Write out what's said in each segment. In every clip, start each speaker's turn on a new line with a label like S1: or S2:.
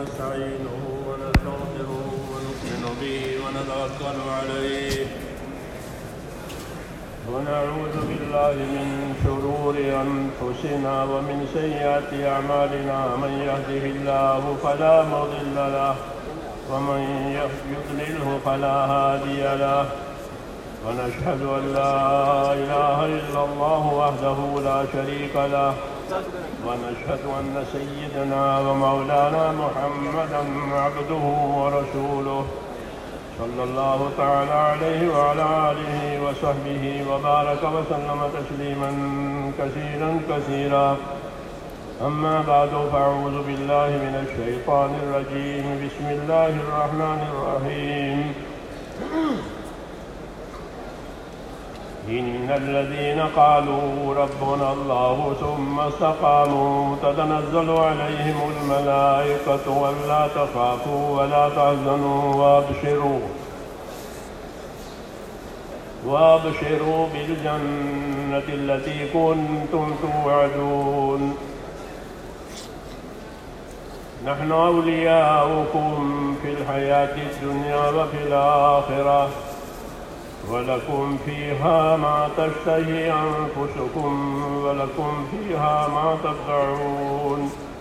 S1: ونستعينه ونستغفره ونؤمن به ونتوكل عليه ونعوذ بالله من شرور أنفسنا ومن سيئات أعمالنا من يهده الله فلا مضل له ومن يضلله فلا هادي له ونشهد أن لا إله إلا الله وحده لا شريك له ونشهد أن سيدنا ومولانا محمدا عبده ورسوله صلى الله تعالى عليه وعلى آله وصحبه وبارك وسلم تسليما كثيرا كثيرا أما بعد فأعوذ بالله من الشيطان الرجيم بسم الله الرحمن الرحيم إن الذين قالوا ربنا الله ثم استقاموا تتنزل عليهم الملائكة ألا تخافوا ولا تحزنوا وابشروا بالجنة التي كنتم توعدون نحن أولياؤكم في الحياة الدنيا وفي الآخرة ولكم فيها ما تشتهي أنفسكم ولكم فيها ما تدعون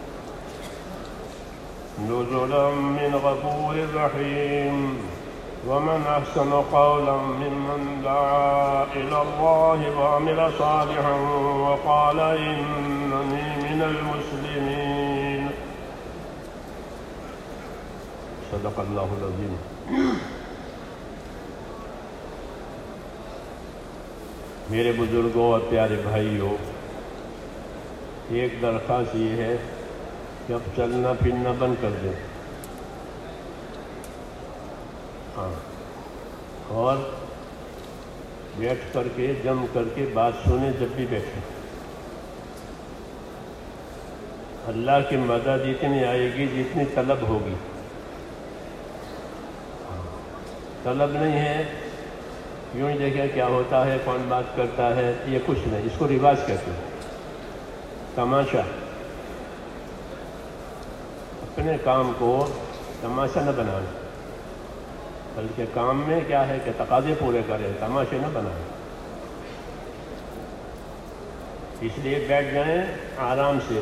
S1: نزلا من غفور رحيم ومن أحسن قولا ممن دعا إلى الله وعمل صالحا وقال إنني من المسلمين صدق الله العظيم. میرے بزرگوں اور پیارے بھائیوں، ایک درخواست یہ ہے کہ اب چلنا پھرنا بند کر دیں، اور بیٹھ کر کے جم کر کے بات سنیں جب بھی بیٹھیں. اللہ کی مدد اتنی آئے گی جتنی طلب ہوگی. طلب نہیں ہے یوں ہی دیکھیں کیا ہوتا ہے، کون بات کرتا ہے، یہ کچھ نہیں، اس کو رواج کہتے ہیں، تماشا. اپنے کام کو تماشا نہ بنانا، بلکہ کام میں کیا ہے کہ تقاضے پورے کریں، تماشے نہ بنائیں. اس لیے بیٹھ جائیں آرام سے.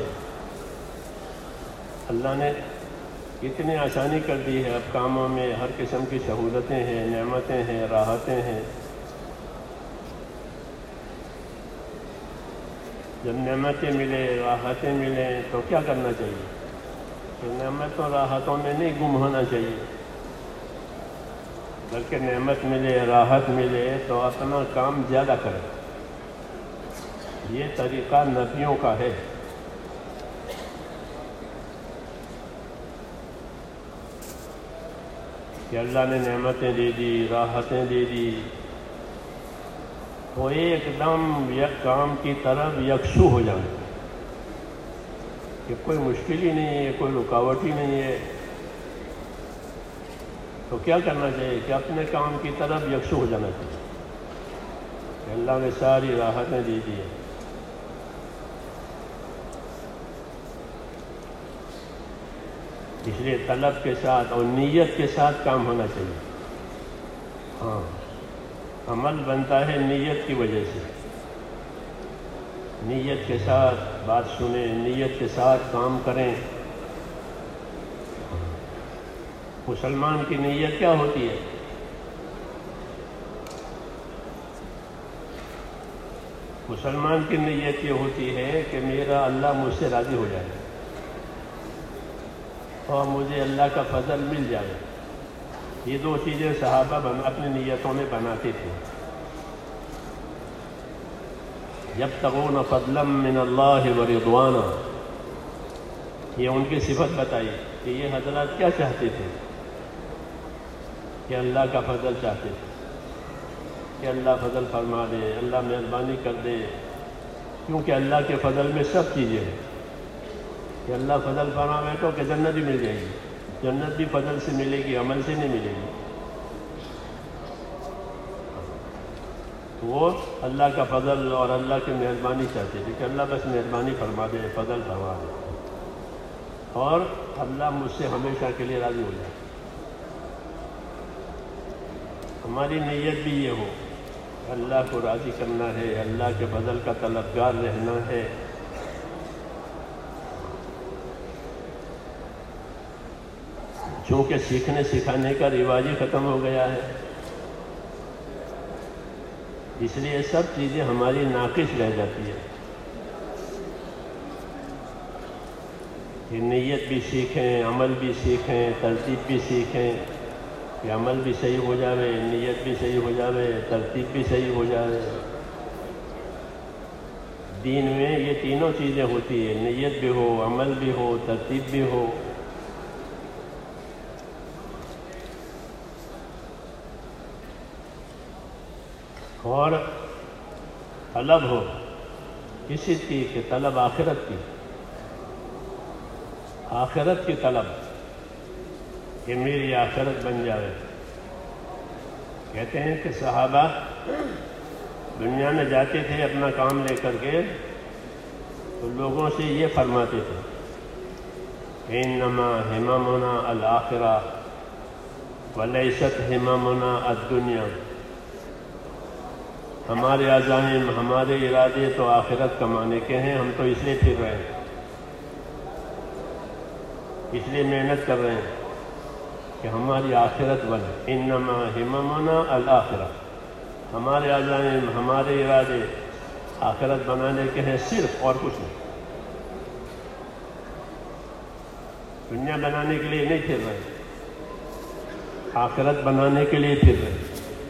S1: اللہ نے اتنی آسانی کر دی ہے، اب کاموں میں ہر قسم کی سہولتیں ہیں، نعمتیں ہیں، راحتیں ہیں. جب نعمتیں ملے، راحتیں ملیں تو کیا کرنا چاہیے؟ کہ نعمتوں راحتوں میں نہیں گم ہونا چاہیے، بلکہ نعمت ملے، راحت ملے تو اپنا کام زیادہ کریں. یہ طریقہ نبیوں کا ہے. کہ اللہ نے نعمتیں دے دی، راحتیں دے دی، تو ایک دم یک کام کی طرف یکسو ہو جائیں کہ کوئی مشکل ہی نہیں ہے، کوئی رکاوٹ ہی نہیں ہے. تو کیا کرنا چاہیے کہ اپنے کام کی طرف یکسو ہو جانا چاہیے کہ اللہ نے ساری راحتیں دے دی ہیں. اس لیے طلب کے ساتھ اور نیت کے ساتھ کام ہونا چاہیے. ہاں، عمل بنتا ہے نیت کی وجہ سے. نیت کے ساتھ بات سنیں، نیت کے ساتھ کام کریں. مسلمان کی نیت کیا ہوتی ہے؟ مسلمان کی نیت یہ ہوتی ہے کہ میرا اللہ مجھ سے راضی ہو جائے اور مجھے اللہ کا فضل مل جائے. یہ دو چیزیں صحابہ اپنی نیتوں میں بناتے تھے. یبتغون فضلا من اللہ ورضوانا، یہ ان کی صفت بتائی کہ یہ حضرات کیا چاہتے تھے؟ کہ اللہ کا فضل چاہتے تھے کہ اللہ فضل فرما دے، اللہ مہربانی کر دے. کیونکہ اللہ کے فضل میں سب چیزیں ہیں. کہ اللہ فضل فرمائے تو کہ جنت بھی مل جائے گی. جنت بھی فضل سے ملے گی، عمل سے نہیں ملے گی. وہ اللہ کا فضل اور اللہ کی مہربانی چاہتے تھے کہ اللہ بس مہربانی فرما دے، فضل فرما دے. اور اللہ مجھ سے ہمیشہ کے لیے راضی ہو جائے۔ ہماری نیت بھی یہ ہو، اللہ کو راضی کرنا ہے، اللہ کے فضل کا طلبگار رہنا ہے۔ چونکہ سیکھنے سکھانے کا رواج ہی ختم ہو گیا ہے، اس لیے سب چیزیں ہماری ناقص رہ جاتی ہیں۔ کہ نیت بھی سیکھیں، عمل بھی سیکھیں، ترتیب بھی سیکھیں، کہ عمل بھی صحیح ہو جاوے، نیت بھی صحیح ہو جاوے، ترتیب بھی صحیح ہو جاوے۔ دین میں یہ تینوں چیزیں ہوتی ہیں، نیت بھی ہو، عمل بھی ہو، ترتیب بھی ہو۔ اور طلب ہو کسی چیز کی، طلب آخرت کی، آخرت کی طلب، کہ میری آخرت بن جائے۔ کہتے ہیں کہ صحابہ دنیا میں جاتے تھے اپنا کام لے کر کے، تو لوگوں سے یہ فرماتے تھے کہ انما ہممنا الآخرہ ولیست ہممنا الدنیا۔ ہمارے عزائم، ہمارے ارادے تو آخرت کمانے کے ہیں، ہم تو اس لیے پھر رہے ہیں، اس لیے محنت کر رہے ہیں کہ ہماری آخرت بنے۔ انما ہممنا الآخرہ، ہمارے عزائم، ہمارے ارادے آخرت بنانے کے ہیں صرف، اور کچھ نہیں۔ دنیا بنانے کے لیے نہیں پھر رہے، آخرت بنانے کے لیے پھر رہے۔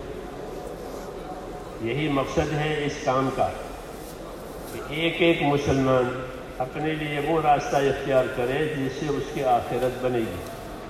S1: یہی مقصد ہے اس کام کا، کہ ایک ایک مسلمان اپنے لیے وہ راستہ اختیار کرے جس سے اس کی آخرت بنے گی۔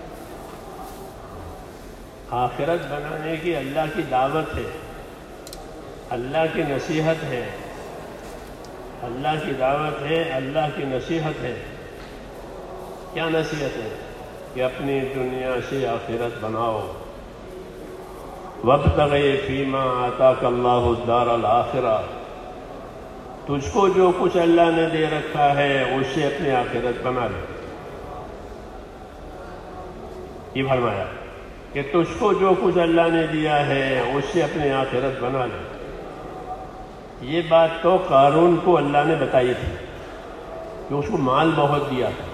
S1: آخرت بنانے کی اللہ کی دعوت ہے، اللہ کی نصیحت ہے، اللہ کی دعوت ہے، اللہ کی نصیحت ہے۔ کیا نصیحت ہے؟ کہ اپنی دنیا سے آخرت بناؤ۔ وَابْتَغِ فِيمَا آتَاكَ اللَّهُ الدَّارَ الْآخِرَةَ، تجھ کو جو کچھ اللہ نے دے رکھا ہے اس سے اپنی آخرت بنا لے۔ یہ فرمایا کہ تجھ کو جو کچھ اللہ نے دیا ہے اس سے اپنی آخرت بنا لے۔ یہ بات تو قارون کو اللہ نے بتائی تھی کہ اس کو مال بہت دیا تھا،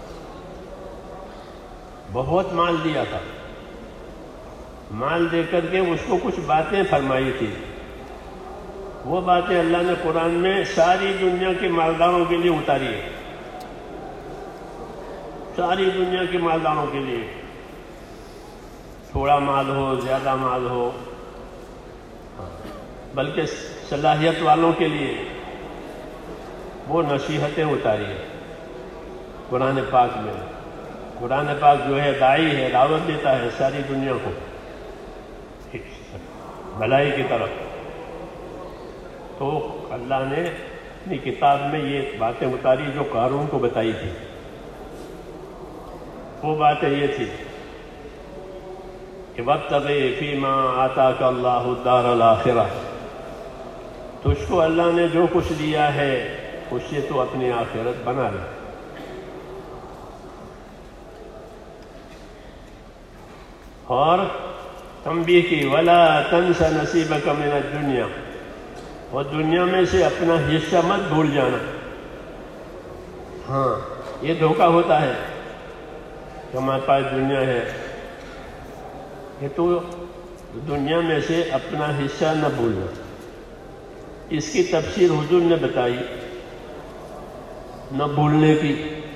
S1: بہت مال دیا تھا۔ مال دے کر کے اس کو کچھ باتیں فرمائی تھی، وہ باتیں اللہ نے قرآن میں ساری دنیا کے مالداروں کے لیے اتاری ہے، ساری دنیا کے مالداروں کے لیے، تھوڑا مال ہو، زیادہ مال ہو، بلکہ صلاحیت والوں کے لیے وہ نصیحتیں اتاری ہیں قرآن پاک میں۔ قرآن پاک جو ہے داعی ہے، دعوت دیتا ہے ساری دنیا کو بھلائی کی طرف۔ تو اللہ نے اپنی کتاب میں یہ باتیں اتاری جو قارون کو بتائی تھی۔ وہ باتیں یہ تھی کہ وَابْتَغِ فِيمَا آتَاكَ اللَّهُ الدَّارَ الْآخِرَةَ، تجھ کو اللہ نے جو کچھ دیا ہے اس سے تو اپنی آخرت بنا لے۔ اور تنبیہ کی وَلَا تَنْسَ نَصِيبَكَ مِنَ الدُّنْيَا، اور دنیا میں سے اپنا حصہ مت بھول جانا۔ ہاں، یہ دھوکہ ہوتا ہے کہ ہمارے پاس دنیا ہے، کہ تو دنیا میں سے اپنا حصہ نہ بھولنا۔ اس کی تفسیر حضور نے بتائی نہ بھولنے کی۔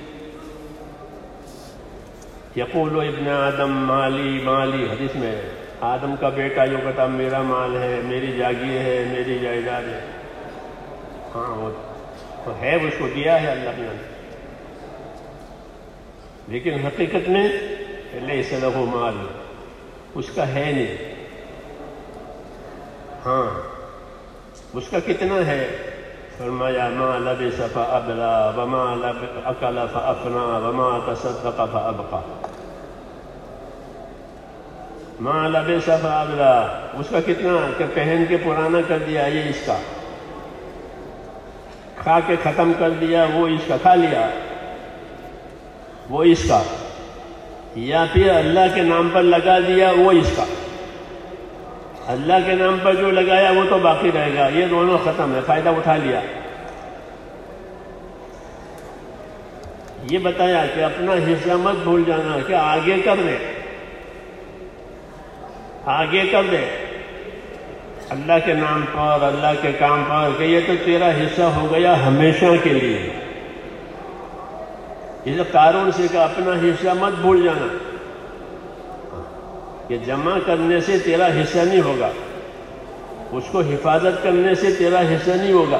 S1: یقول ابن آدم مالی مالی، حدیث میں آدم کا بیٹا یوں کہتا میرا مال ہے، میری جاگیر ہے، میری جائیداد ہے۔ ہاں وہ تو ہے، اس کو دیا ہے اللہ نے، لیکن حقیقت میں لیس لہ مال، اس کا ہے نہیں۔ ہاں، اس کا کتنا ہے؟ فرمایا ما لبس فأبلا وما اکل فأفنا وما تصدق فأبقى۔ ما لبس فأبلا، اس کا کتنا کہ پہن کے پرانا کر دیا، یہ اس کا، کھا کے ختم کر دیا، وہ اس کا کھا لیا، وہ اس کا، یا پھر اللہ کے نام پر لگا دیا وہ اس کا۔ اللہ کے نام پر جو لگایا وہ تو باقی رہے گا، یہ دونوں ختم ہے، فائدہ اٹھا لیا۔ یہ بتایا کہ اپنا حصہ مت بھول جانا، کہ آگے کر دے، آگے کر دے اللہ کے نام پر، اللہ کے کام پر، کہ یہ تو تیرا حصہ ہو گیا ہمیشہ کے لیے۔ اسے قارون سے کہا اپنا حصہ مت بھول جانا، کہ جمع کرنے سے تیرا حصہ نہیں ہوگا، اس کو حفاظت کرنے سے تیرا حصہ نہیں ہوگا،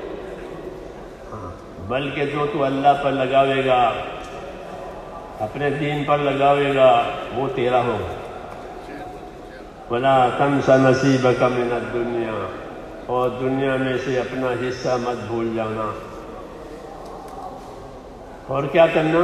S1: بلکہ جو تو اللہ پر لگاوے گا، اپنے دین پر لگاوے گا، وہ تیرا ہوگا۔ وَلَا تَنْسَ نَصِيبَكَ مِنَ الدُّنْيَا، اور دنیا میں سے اپنا حصہ مت بھول جانا۔ اور کیا کرنا؟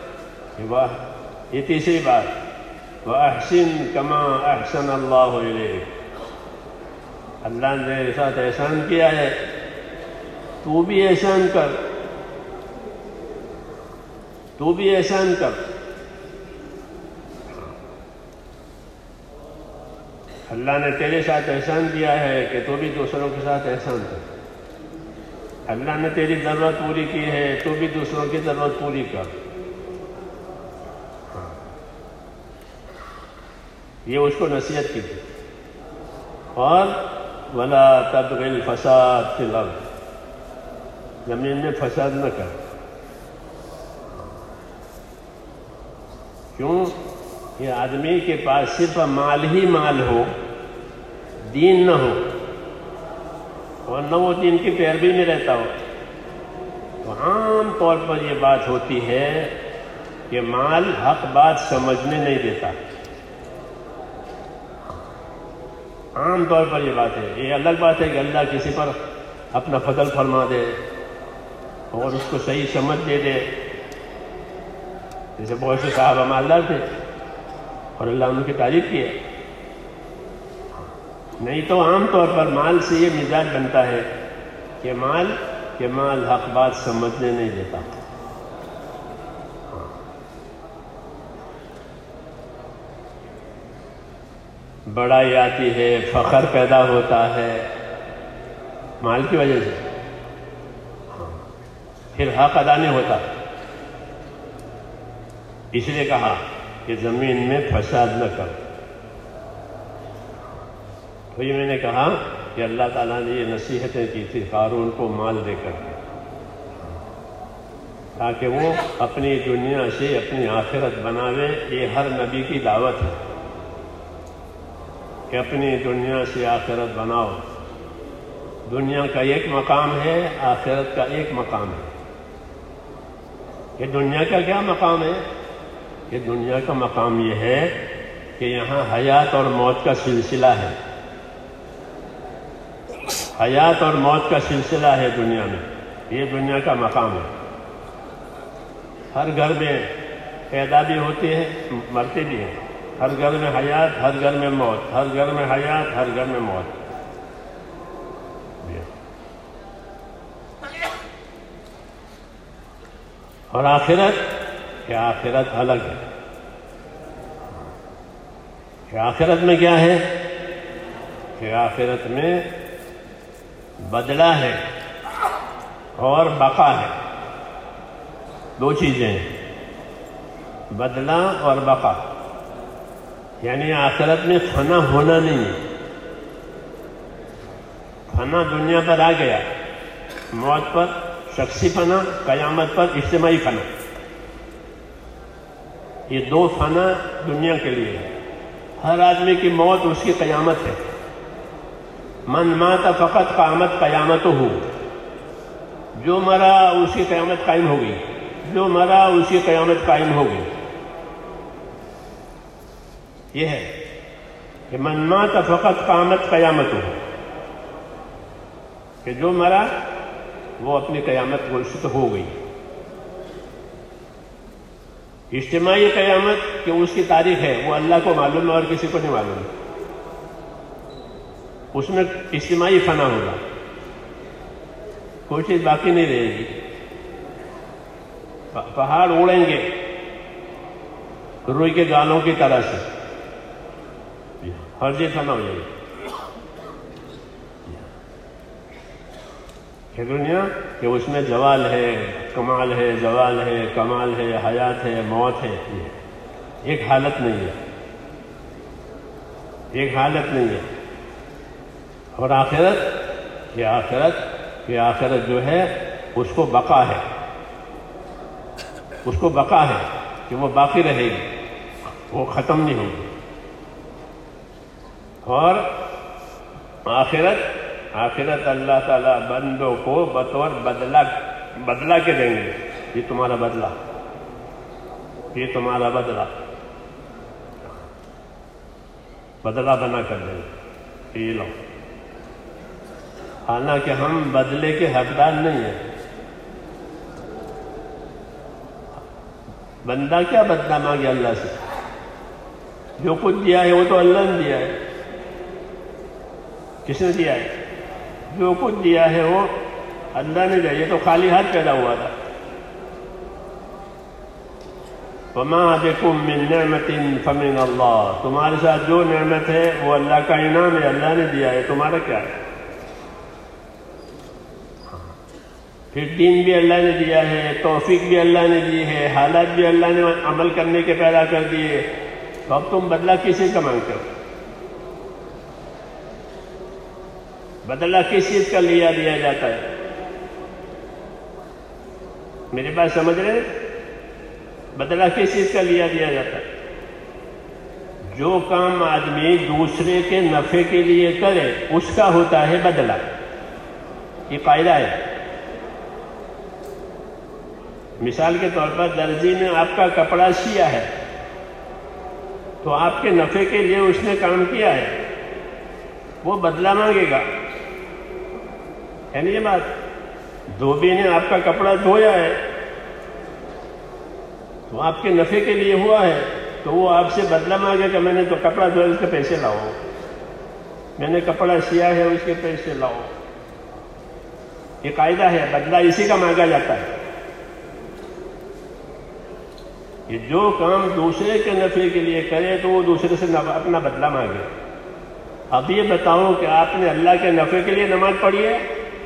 S1: یہ تیسری بات، وَأَحْسِن كَمَا أَحْسَنَ اللَّهُ إِلَيْكَ، اللہ نے میرے ساتھ احسان کیا ہے، تو بھی احسان کر، تو بھی احسان کر۔ اللہ نے تیرے ساتھ احسان کیا ہے کہ تو بھی دوسروں کے ساتھ احسان کر۔ اللہ نے تیری ضرورت پوری کی ہے، تو بھی دوسروں کی ضرورت پوری کر۔ یہ اس کو نصیحت کی تھی۔ اور وَلَا تَبْغِ الْفَسَادَ فِي الْأَرْضِ، زمین میں فساد نہ کر۔ کیوں؟ یہ آدمی کے پاس صرف مال ہی مال ہو، دین نہ ہو، اور نہ وہ دین کی پیروی میں رہتا ہو، تو عام طور پر یہ بات ہوتی ہے کہ مال حق بات سمجھنے نہیں دیتا۔ عام طور پر یہ بات ہے۔ یہ الگ بات ہے کہ اللہ کسی پر اپنا فضل فرما دے اور اس کو صحیح سمجھ دے دے، جیسے بہت سے صحابہ مالدار تھے اور اللہ ان کی تعریف کی ہے۔ نہیں تو عام طور پر مال سے یہ مزاج بنتا ہے کہ مال حق بات سمجھنے نہیں دیتا۔ بڑائی آتی ہے، فخر پیدا ہوتا ہے مال کی وجہ سے، پھر حق ادا نہیں ہوتا۔ اس لیے کہا کہ زمین میں فساد نہ کر۔ تو یہ میں نے کہا کہ اللہ تعالیٰ نے یہ نصیحتیں کی تھی قارون کو مال دے کر، تاکہ وہ اپنی دنیا سے اپنی آخرت بناوے۔ یہ ہر نبی کی دعوت ہے کہ اپنی دنیا سے آخرت بناؤ۔ دنیا کا ایک مقام ہے، آخرت کا ایک مقام ہے۔ کہ دنیا کا کیا مقام ہے؟ کہ دنیا کا مقام یہ ہے کہ یہاں حیات اور موت کا سلسلہ ہے، حیات اور موت کا سلسلہ ہے دنیا میں، یہ دنیا کا مقام ہے۔ ہر گھر میں پیدا بھی ہوتے ہیں، مرتے بھی ہیں، ہر گھر میں حیات، ہر گھر میں موت، ہر گھر میں حیات، ہر گھر میں موت۔ اور آخرت، کہ آخرت الگ ہے۔ کہ آخرت میں کیا ہے؟ کہ آخرت میں بدلہ ہے اور بقا ہے، دو چیزیں ہیں، بدلہ اور بقا۔ یعنی آخرت میں فنا ہونا نہیں ہے۔ فنا دنیا پر آ گیا، موت پر شخصی فنا، قیامت پر اجتماعی فنا۔ یہ دو فنا دنیا کے لیے ہے۔ ہر آدمی کی موت اس کی قیامت ہے۔ من مات فقط قامت قیامتہ، جو مرا اس کی قیامت قائم ہو گئی، جو مرا اس کی قیامت قائم ہو گئی۔ یہ ہے کہ من مات فقط قامت قیامتہ، کہ جو مرا وہ اپنی قیامت گزشتہ ہو گئی۔ اجتماعی قیامت کہ اس کی تاریخ ہے، وہ اللہ کو معلوم ہے اور کسی کو نہیں معلوم ہے۔ اس میں اجتماعی فنا ہوگا، کوئی چیز باقی نہیں رہے گی۔ پہاڑ اڑیں گے، روئی کے گالوں کی طرح سے ہر چیز فنا ہو جائے گی. دنیا کہ اس میں زوال ہے، کمال ہے، زوال ہے، کمال ہے، حیات ہے، موت ہے. ایک حالت نہیں ہے، ایک حالت نہیں ہے. اور آخرت، یہ آخرت جو ہے اس کو بقا ہے، اس کو بقا ہے کہ وہ باقی رہے گی، وہ ختم نہیں ہوگی. اور آخرت اللہ تعالیٰ بندوں کو بطور بدلہ کے دیں گے. یہ تمہارا بدلہ، یہ تمہارا بدلہ بنا کر دیں گے. یہ لو. حالانکہ ہم بدلے کے حقدار نہیں ہیں. بندہ کیا بدلہ مانگے اللہ سے؟ جو کچھ دیا ہے وہ تو اللہ نے دیا ہے. کس نے دیا ہے؟ جو کچھ دیا ہے وہ اللہ نے دیا. یہ تو خالی ہاتھ پیدا ہوا تھا. وَمَا بِكُم مِّن نِّعْمَةٍ فَمِنَ اللَّهِ. تمہارے ساتھ جو نعمت ہے وہ اللہ کا انعام ہے، اللہ نے دیا ہے. تمہارا کیا ہے؟ پھر دین بھی اللہ نے دیا ہے، توفیق بھی اللہ نے دی ہے، حالات بھی اللہ نے عمل کرنے کے پیدا کر دیے. تو اب تم بدلہ کسی کا مانگتے ہو؟ بدلہ کس چیز کا دیا جاتا ہے؟ میرے پاس سمجھ رہے ہیں؟ بدلہ کس چیز کا دیا جاتا ہے؟ جو کام آدمی دوسرے کے نفع کے لیے کرے اس کا ہوتا ہے بدلہ. یہ قاعدہ ہے. مثال کے طور پر درزی نے آپ کا کپڑا سیا ہے تو آپ کے نفع کے لیے اس نے کام کیا ہے، وہ بدلہ مانگے گا. ہے نہیں یہ بات؟ دھوبی نے آپ کا کپڑا دھویا ہے تو آپ کے نفع کے لیے ہوا ہے، تو وہ آپ سے بدلہ مانگے گا. میں نے تو کپڑا دھویا، اس کے پیسے لاؤ. میں نے کپڑا سیا ہے، اس کے پیسے لاؤ. یہ قاعدہ ہے، بدلہ اسی کا مانگا جاتا ہے. کہ جو کام دوسرے کے نفع کے لیے کرے تو وہ دوسرے سے اپنا بدلہ مانگے. اب یہ بتاؤں کہ آپ نے اللہ کے نفع کے لیے نماز پڑھی ہے؟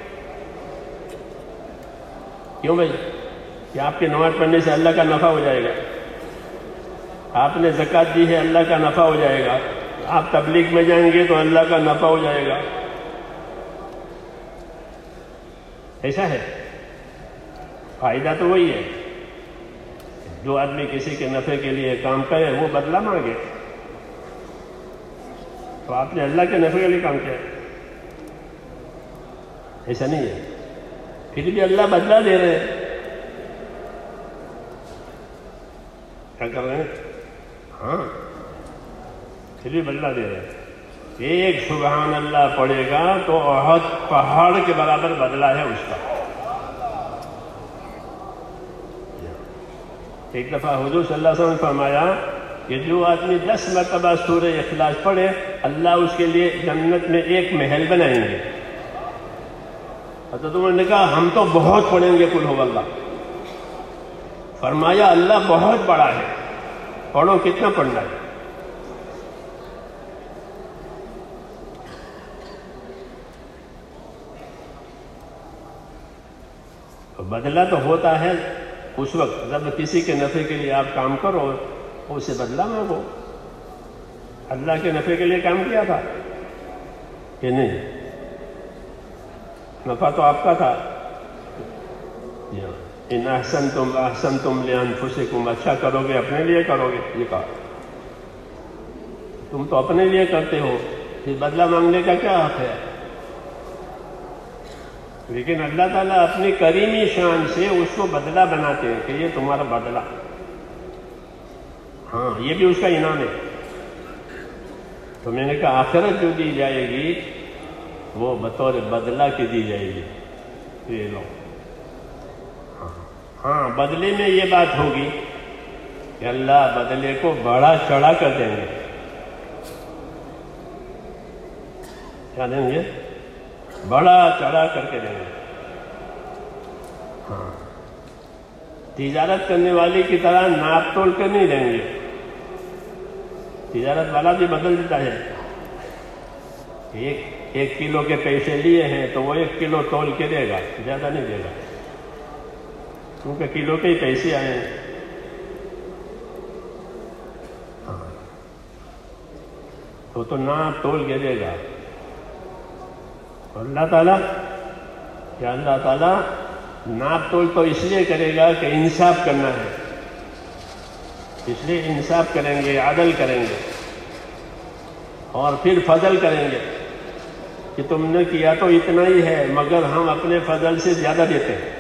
S1: کیوں بھائی؟ کہ آپ کی نماز پڑھنے سے اللہ کا نفع ہو جائے گا. آپ نے زکوٰۃ دی ہے، اللہ کا نفع ہو جائے گا. آپ تبلیغ میں جائیں گے تو اللہ کا نفع ہو جائے گا. ایسا ہے؟ فائدہ تو وہی ہے. جو آدمی کسی کے نفع کے لیے کام کرے وہ بدلہ مانگے. تو آپ نے اللہ کے نفع کے لیے کام کیا. ایسا نہیں ہے. پھر بھی اللہ بدلہ دے رہے ہیں. کیا کر رہے ہیں؟ ہاں، پھر بھی بدلہ دے رہے ہیں. ایک سبحان اللہ پڑھے گا تو احد پہاڑ کے برابر بدلہ ہے اس کا. ایک دفعہ حضور صلی اللہ علیہ وسلم نے فرمایا کہ جو آدمی 10 مرتبہ سورہ اخلاص پڑھے اللہ اس کے لیے جنت میں ایک محل بنائیں گے. حضرت عمر نے کہا ہم تو بہت پڑھیں گے قل هو اللہ. فرمایا اللہ بہت بڑا ہے، پڑھو. کتنا پڑھنا ہے؟ بدلہ تو ہوتا ہے اس وقت جب کسی کے نفع کے لیے آپ کام کرو، اسے بدلہ مانگو. اللہ کے نفع کے لیے کام کیا تھا کہ نہیں؟ نفع تو آپ کا تھا. ان احسنتم احسنتم لانفسکم. اچھا کرو گے اپنے لیے کرو گے. یہ کہا تم تو اپنے لیے کرتے ہو، پھر بدلہ مانگنے کا کیا حق ہے؟ لیکن اللہ تعالیٰ اپنی کریمی شان سے اس کو بدلہ بناتے ہیں کہ یہ تمہارا بدلہ. ہاں، یہ بھی اس کا انعام ہے. تو میں نے کہا آخرت جو دی جائے گی وہ بطور بدلہ کی دی جائے گی. یہ لو. ہاں، بدلے میں یہ بات ہوگی کہ اللہ بدلے کو بڑا چڑھا کر دیں گے. کیا دیں گے؟ بڑا چڑھا کر کے دیں گے. ہاں، تجارت کرنے والی کی طرح ناپ تول کر نہیں دیں گے. تجارت والا بھی بدل دیتا ہے، ایک کلو کے پیسے لیے ہیں تو وہ 1 کلو تول کے دے گا، زیادہ نہیں دے گا، کیونکہ کلو کے ہی پیسے آئے ہیں۔ تو ناپ تول کے دے گا۔ اللہ تعالیٰ کیا اللہ تعالیٰ ناپ تول تو اس لیے کرے گا کہ انصاف کرنا ہے، اس لیے انصاف کریں گے، عدل کریں گے، اور پھر فضل کریں گے کہ تم نے کیا تو اتنا ہی ہے مگر ہم اپنے فضل سے زیادہ دیتے ہیں۔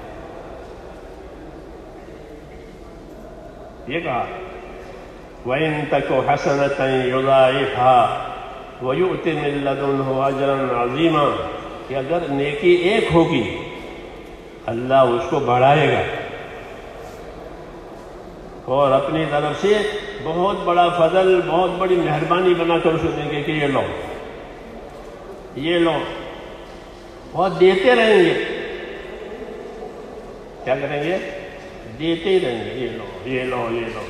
S1: یہ کہا وَإِن تَكُ حَسَنَةً يُضَاعِفْهَا وَيُؤْتِ مِن لَّدُنْهُ أَجْرًا عَظِيمًا، کہ اگر نیکی ایک ہوگی اللہ اس کو بڑھائے گا اور اپنی طرف سے بہت بڑا فضل، بہت بڑی مہربانی بنا کر اسے دیں گے کہ یہ لو، یہ لو، اور دیتے رہیں گے۔ کیا کریں گے؟ دیتے ہی رہیں گے، یہ لو، یہ لو، یہ لو،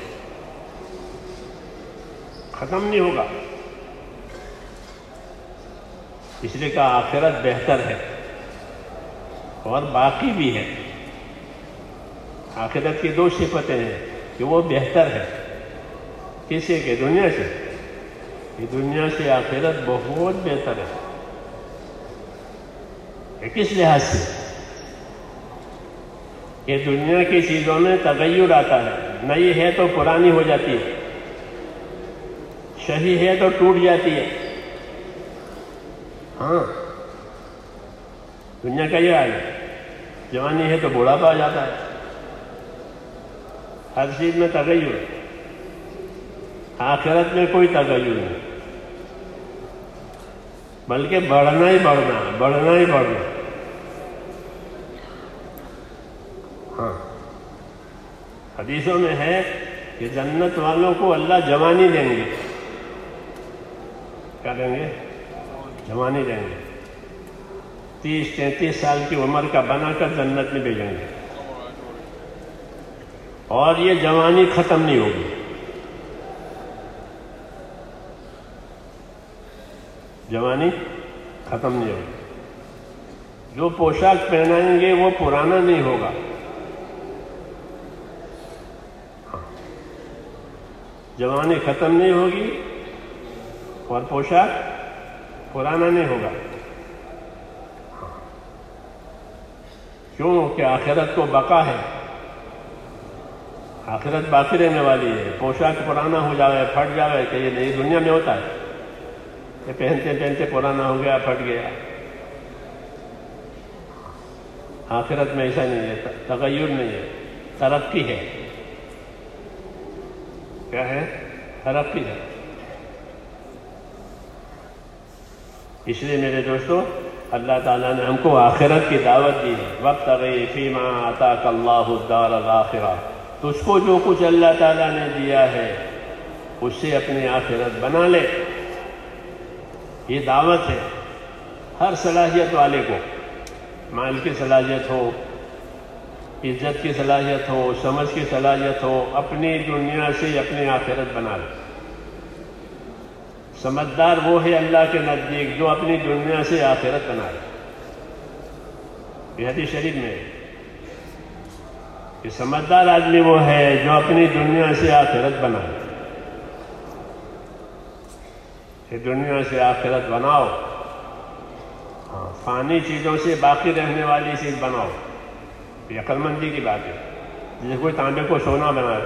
S1: ختم نہیں ہوگا۔ اس لیے کہا آخرت بہتر ہے اور باقی بھی ہے۔ آخرت کی 2 صفتیں ہیں کہ وہ بہتر ہے، کس سے؟ کہ دنیا سے، کہ دنیا سے آخرت بہت بہتر ہے۔ کس لحاظ سے؟ کہ دنیا کی چیزوں میں تغیر آتا ہے، نئی ہے تو پرانی ہو جاتی ہے، صحیح ہے تو ٹوٹ جاتی ہے۔ ہاں، دنیا کا یہ حال ہے، جوانی ہے تو بوڑھاپا آ جاتا ہے، ہر چیز میں تغیر۔ آخرت میں کوئی تغیر نہیں، بلکہ بڑھنا ہی بڑھنا، بڑھنا ہی بڑھنا۔ ہاں، حدیثوں میں ہے کہ جنت والوں کو اللہ جوانی دیں گے۔ کیا دیں گے؟ جوانی دیں گے۔ 30-33 سال کی عمر کا بنا کر جنت میں بھیجیں گے، اور یہ جوانی ختم نہیں ہوگی۔ جوانی ختم نہیں ہوگی۔ جو پوشاک پہنائیں گے وہ پرانا نہیں ہوگا۔ جوانی ختم نہیں ہوگی اور پوشاک پرانا نہیں ہوگا۔ کیوں کہ آخرت کو بقا ہے، آخرت باقی رہنے والی ہے۔ پوشاک پرانا ہو جائے، پھٹ جائے، کہ یہ نئی دنیا میں ہوتا ہے، یہ پہنتے پہنتے پرانا ہو گیا، پھٹ گیا۔ آخرت میں ایسا نہیں ہے، تغیر نہیں ہے، ترقی ہے۔ کیا ہے؟ ترقی ہے۔ اس لیے میرے دوستو، اللہ تعالیٰ نے ہم کو آخرت کی دعوت دی ہے۔ وَابْتَغِ فِيمَا آتَاكَ اللَّهُ الدَّارَ الْآخِرَةَ، تو اس کو جو کچھ اللہ تعالیٰ نے دیا ہے اس سے اپنی آخرت بنا لے۔ یہ دعوت ہے ہر صلاحیت والے کو، مال کی صلاحیت ہو، عزت کی صلاحیت ہو، سمجھ کی صلاحیت ہو، اپنی دنیا سے اپنی آخرت بنا لے۔ سمجھدار وہ ہے اللہ کے نزدیک جو اپنی دنیا سے آخرت بنائے۔ یہ حدیث شریف میں کہ سمجھدار آدمی وہ ہے جو اپنی دنیا سے آخرت بنائے۔ کہ دنیا سے آخرت بناؤ، ہاں، فانی چیزوں سے باقی رہنے والی چیز بناؤ۔ یہ عقل مندی کی بات ہے۔ جیسے کوئی تانبے کو سونا بنائے،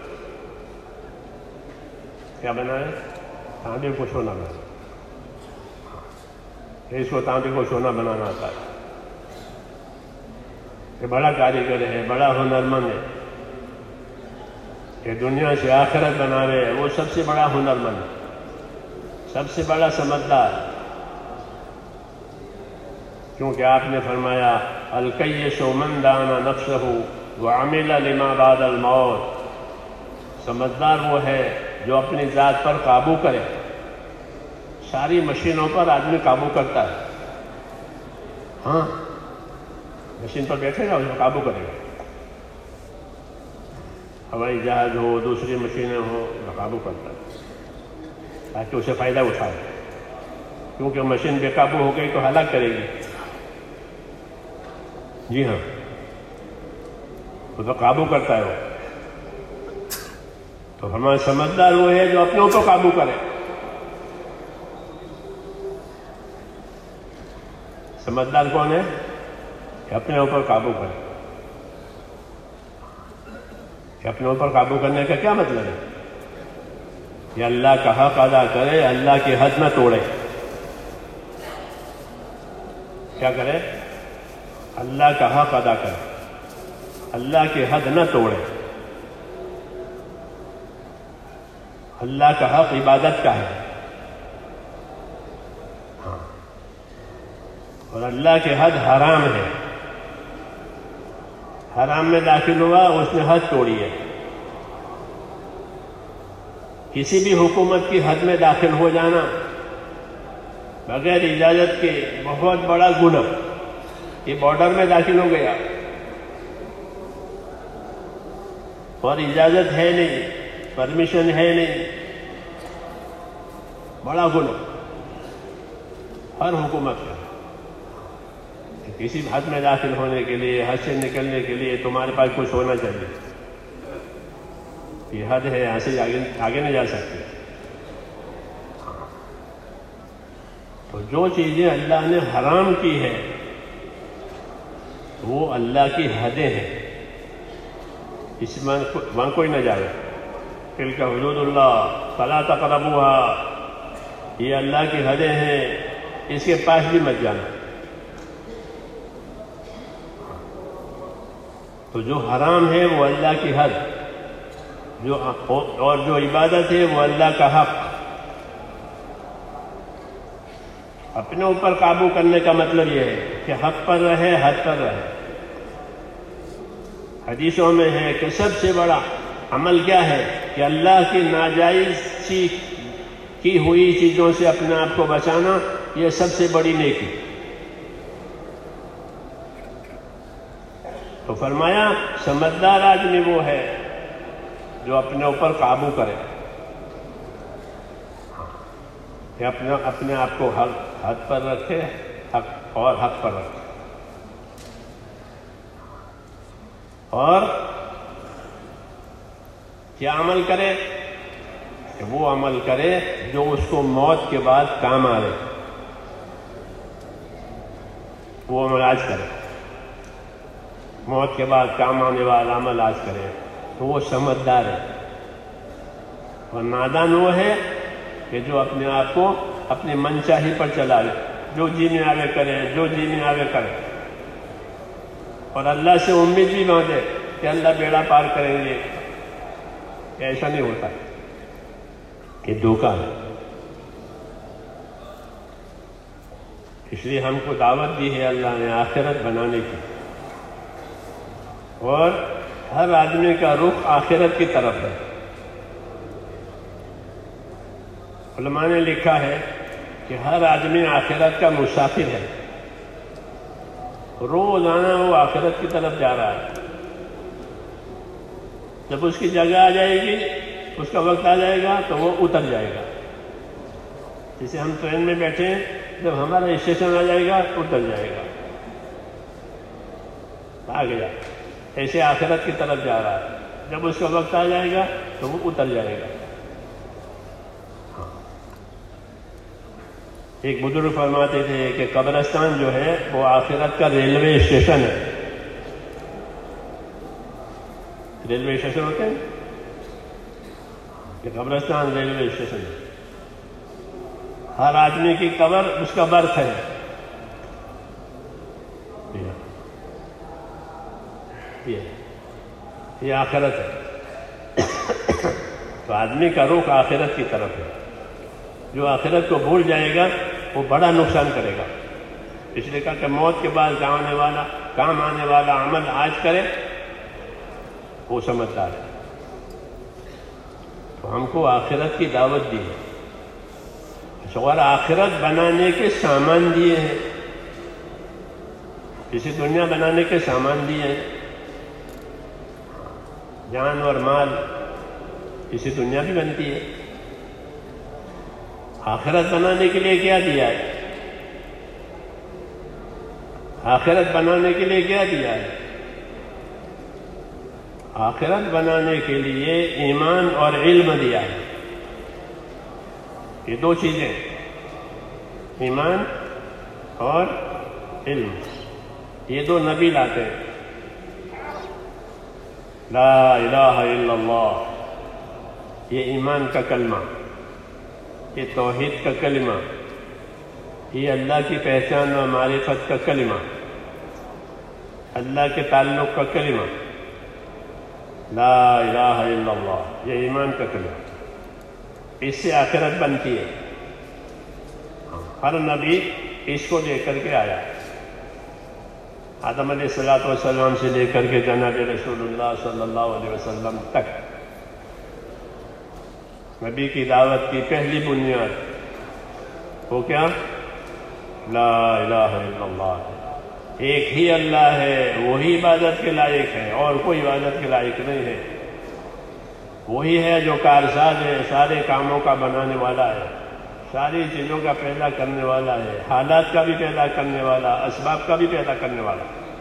S1: کیا بنائے؟ تانبے کو سونا بنائے۔ اس کو تانبے کو سونا بنانا آتا ہے، یہ بڑا کاریگر ہے، بڑا ہنرمند ہے۔ کہ دنیا سے آخرت بناوے، وہ سب سے بڑا ہنرمند ہے، سب سے بڑا سمجھدار۔ کیونکہ آپ نے فرمایا الکیس من دان نفسہ وعمل لما بعد الموت، سمجھدار وہ ہے جو اپنی ذات پر قابو کرے۔ ساری مشینوں پر آدمی قابو کرتا ہے، ہاں، مشین پر بیٹھے گا اس کو قابو کرے گا۔ ہوائی جہاز ہو، دوسری مشینیں ہو، قابو کرتا ہے۔ تاکہ اسے فائدہ اٹھائے، کیونکہ مشین بے قابو ہو گئی تو ہلاک کرے گی۔ جی ہاں، وہ تو قابو کرتا ہے وہ۔ تو ہمارا سمجھدار وہ ہے جو اپنے اوپر قابو کرے۔ سمجھدار کون ہے؟ کہ اپنے اوپر قابو کرے۔ کہ اپنے اوپر قابو کرنے کا کیا مطلب ہے؟ کہ اللہ کا حق ادا کرے، اللہ کی حد نہ توڑے۔ کیا کرے؟ اللہ کا حق ادا کرے، اللہ کی حد نہ توڑے۔ اللہ کا حق عبادت کا ہے، ہاں، اور اللہ کی حد حرام ہے۔ حرام میں داخل ہوا، اس نے حد توڑی ہے۔ کسی بھی حکومت کی حد میں داخل ہو جانا بغیر اجازت کے بہت بڑا گناہ۔ یہ بارڈر میں داخل ہو گیا اور اجازت ہے نہیں، پرمیشن ہے نہیں، بڑا گناہ ہر حکومت کا۔ کسی حد میں داخل ہونے کے لیے، حد سے نکلنے کے لیے تمہارے پاس کچھ ہونا چاہیے۔ یہ حد ہے، یہاں سے آگے نہیں جا سکتے۔ تو جو چیزیں اللہ نے حرام کی ہے وہ اللہ کی حدیں ہیں، اس میں وہاں کوئی نہ جائے۔ تلک حدود اللہ فلا تقربوها، یہ اللہ کی حدیں ہیں، اس کے پاس بھی مت جانا۔ تو جو حرام ہے وہ اللہ کی حد، اور جو عبادت ہے وہ اللہ کا حق۔ اپنے اوپر قابو کرنے کا مطلب یہ ہے کہ حق پر رہے، حد پر رہے۔ حدیثوں میں ہے کہ سب سے بڑا عمل کیا ہے؟ کہ اللہ کی ناجائز کی ہوئی چیزوں سے اپنے آپ کو بچانا، یہ سب سے بڑی نیکی۔ تو فرمایا سمجھدار آدمی وہ ہے جو اپنے اوپر قابو کرے، کہ اپنے آپ کو حد پر رکھے، حق اور حق پر رکھے، اور کیا عمل کرے؟ کہ وہ عمل کرے جو اس کو موت کے بعد کام آئے، وہ عمل آج کرے، موت کے بعد کام آنے والا عمل آج کرے، تو وہ سمجھدار ہے۔ اور نادان وہ ہے کہ جو اپنے آپ کو اپنی منچاہی پر چلا لے، جو جی میں آوے کرے، جو جی میں آوے کرے، اور اللہ سے امید بھی باندھے کہ اللہ بیڑا پار کریں گے۔ ایسا نہیں ہوتا، کہ دھوکہ ہے۔ اس لیے ہم کو دعوت دی ہے اللہ نے آخرت بنانے کی، اور ہر آدمی کا رخ آخرت کی طرف ہے۔ علماء نے لکھا ہے کہ ہر آدمی آخرت کا مسافر ہے، روزانہ وہ آخرت کی طرف جا رہا ہے۔ جب اس کی جگہ آ جائے گی، اس کا وقت آ جائے گا تو وہ اتر جائے گا۔ جیسے ہم ٹرین میں بیٹھے ہیں، جب ہمارا اسٹیشن آ جائے گا اتر جائے گا، آ گیا۔ ایسے آخرت کی طرف جا رہا ہے، جب اس کا وقت آ جائے گا تو وہ اتر جائے گا۔ ایک بزرگ فرماتے تھے کہ قبرستان جو ہے وہ آخرت کا ریلوے اسٹیشن ہے۔ ریلوے اسٹیشن ہوتے ہیں کہ قبرستان ریلوے اسٹیشن ہے۔ ہر آدمی کی قبر اس کا برتھ ہے۔ یہ آخرت ہے۔ تو آدمی کا رخ آخرت کی طرف ہے۔ جو آخرت کو بھول جائے گا وہ بڑا نقصان کرے گا۔ اس لیے کہا کہ موت کے بعد کام آنے والا عمل آج کرے، وہ سمجھدار ہے۔ تو ہم کو آخرت کی دعوت دی ہے، اور آخرت بنانے کے سامان دیے ہیں، اسی دنیا بنانے کے سامان دیے ہیں، جان اور مال، اسی دنیا بھی بنتی ہے۔ آخرت بنانے کے لیے کیا دیا ہے؟ آخرت بنانے کے لیے کیا دیا ہے؟ آخرت بنانے کے لیے ایمان اور علم دیا ہے. یہ دو چیزیں، ایمان اور علم، یہ دو نبی لاتے ہیں. لا الہ الا اللہ، یہ ایمان کا کلمہ، یہ توحید کا کلمہ، یہ اللہ کی پہچان و معرفت کا کلمہ، اللہ کے تعلق کا کلمہ. لا الہ الا اللہ، یہ ایمان کا کلمہ. اس سے آخرت بنتی ہے. ہر نبی اس کو لے کر کے آیا، آدم علیہ السلام سے لے کر کے جناب رسول اللہ صلی اللہ علیہ وسلم تک. نبی کی دعوت کی پہلی بنیاد وہ کیا؟ لا الہ الا اللہ ہے. ایک ہی اللہ ہے، وہی عبادت کے لائق ہے، اور کوئی عبادت کے لائق نہیں ہے. وہی ہے جو کارساز ہے، سارے کاموں کا بنانے والا ہے، ساری چیزوں کا پیدا کرنے والا ہے، حالات کا بھی پیدا کرنے والا، اسباب کا بھی پیدا کرنے والا.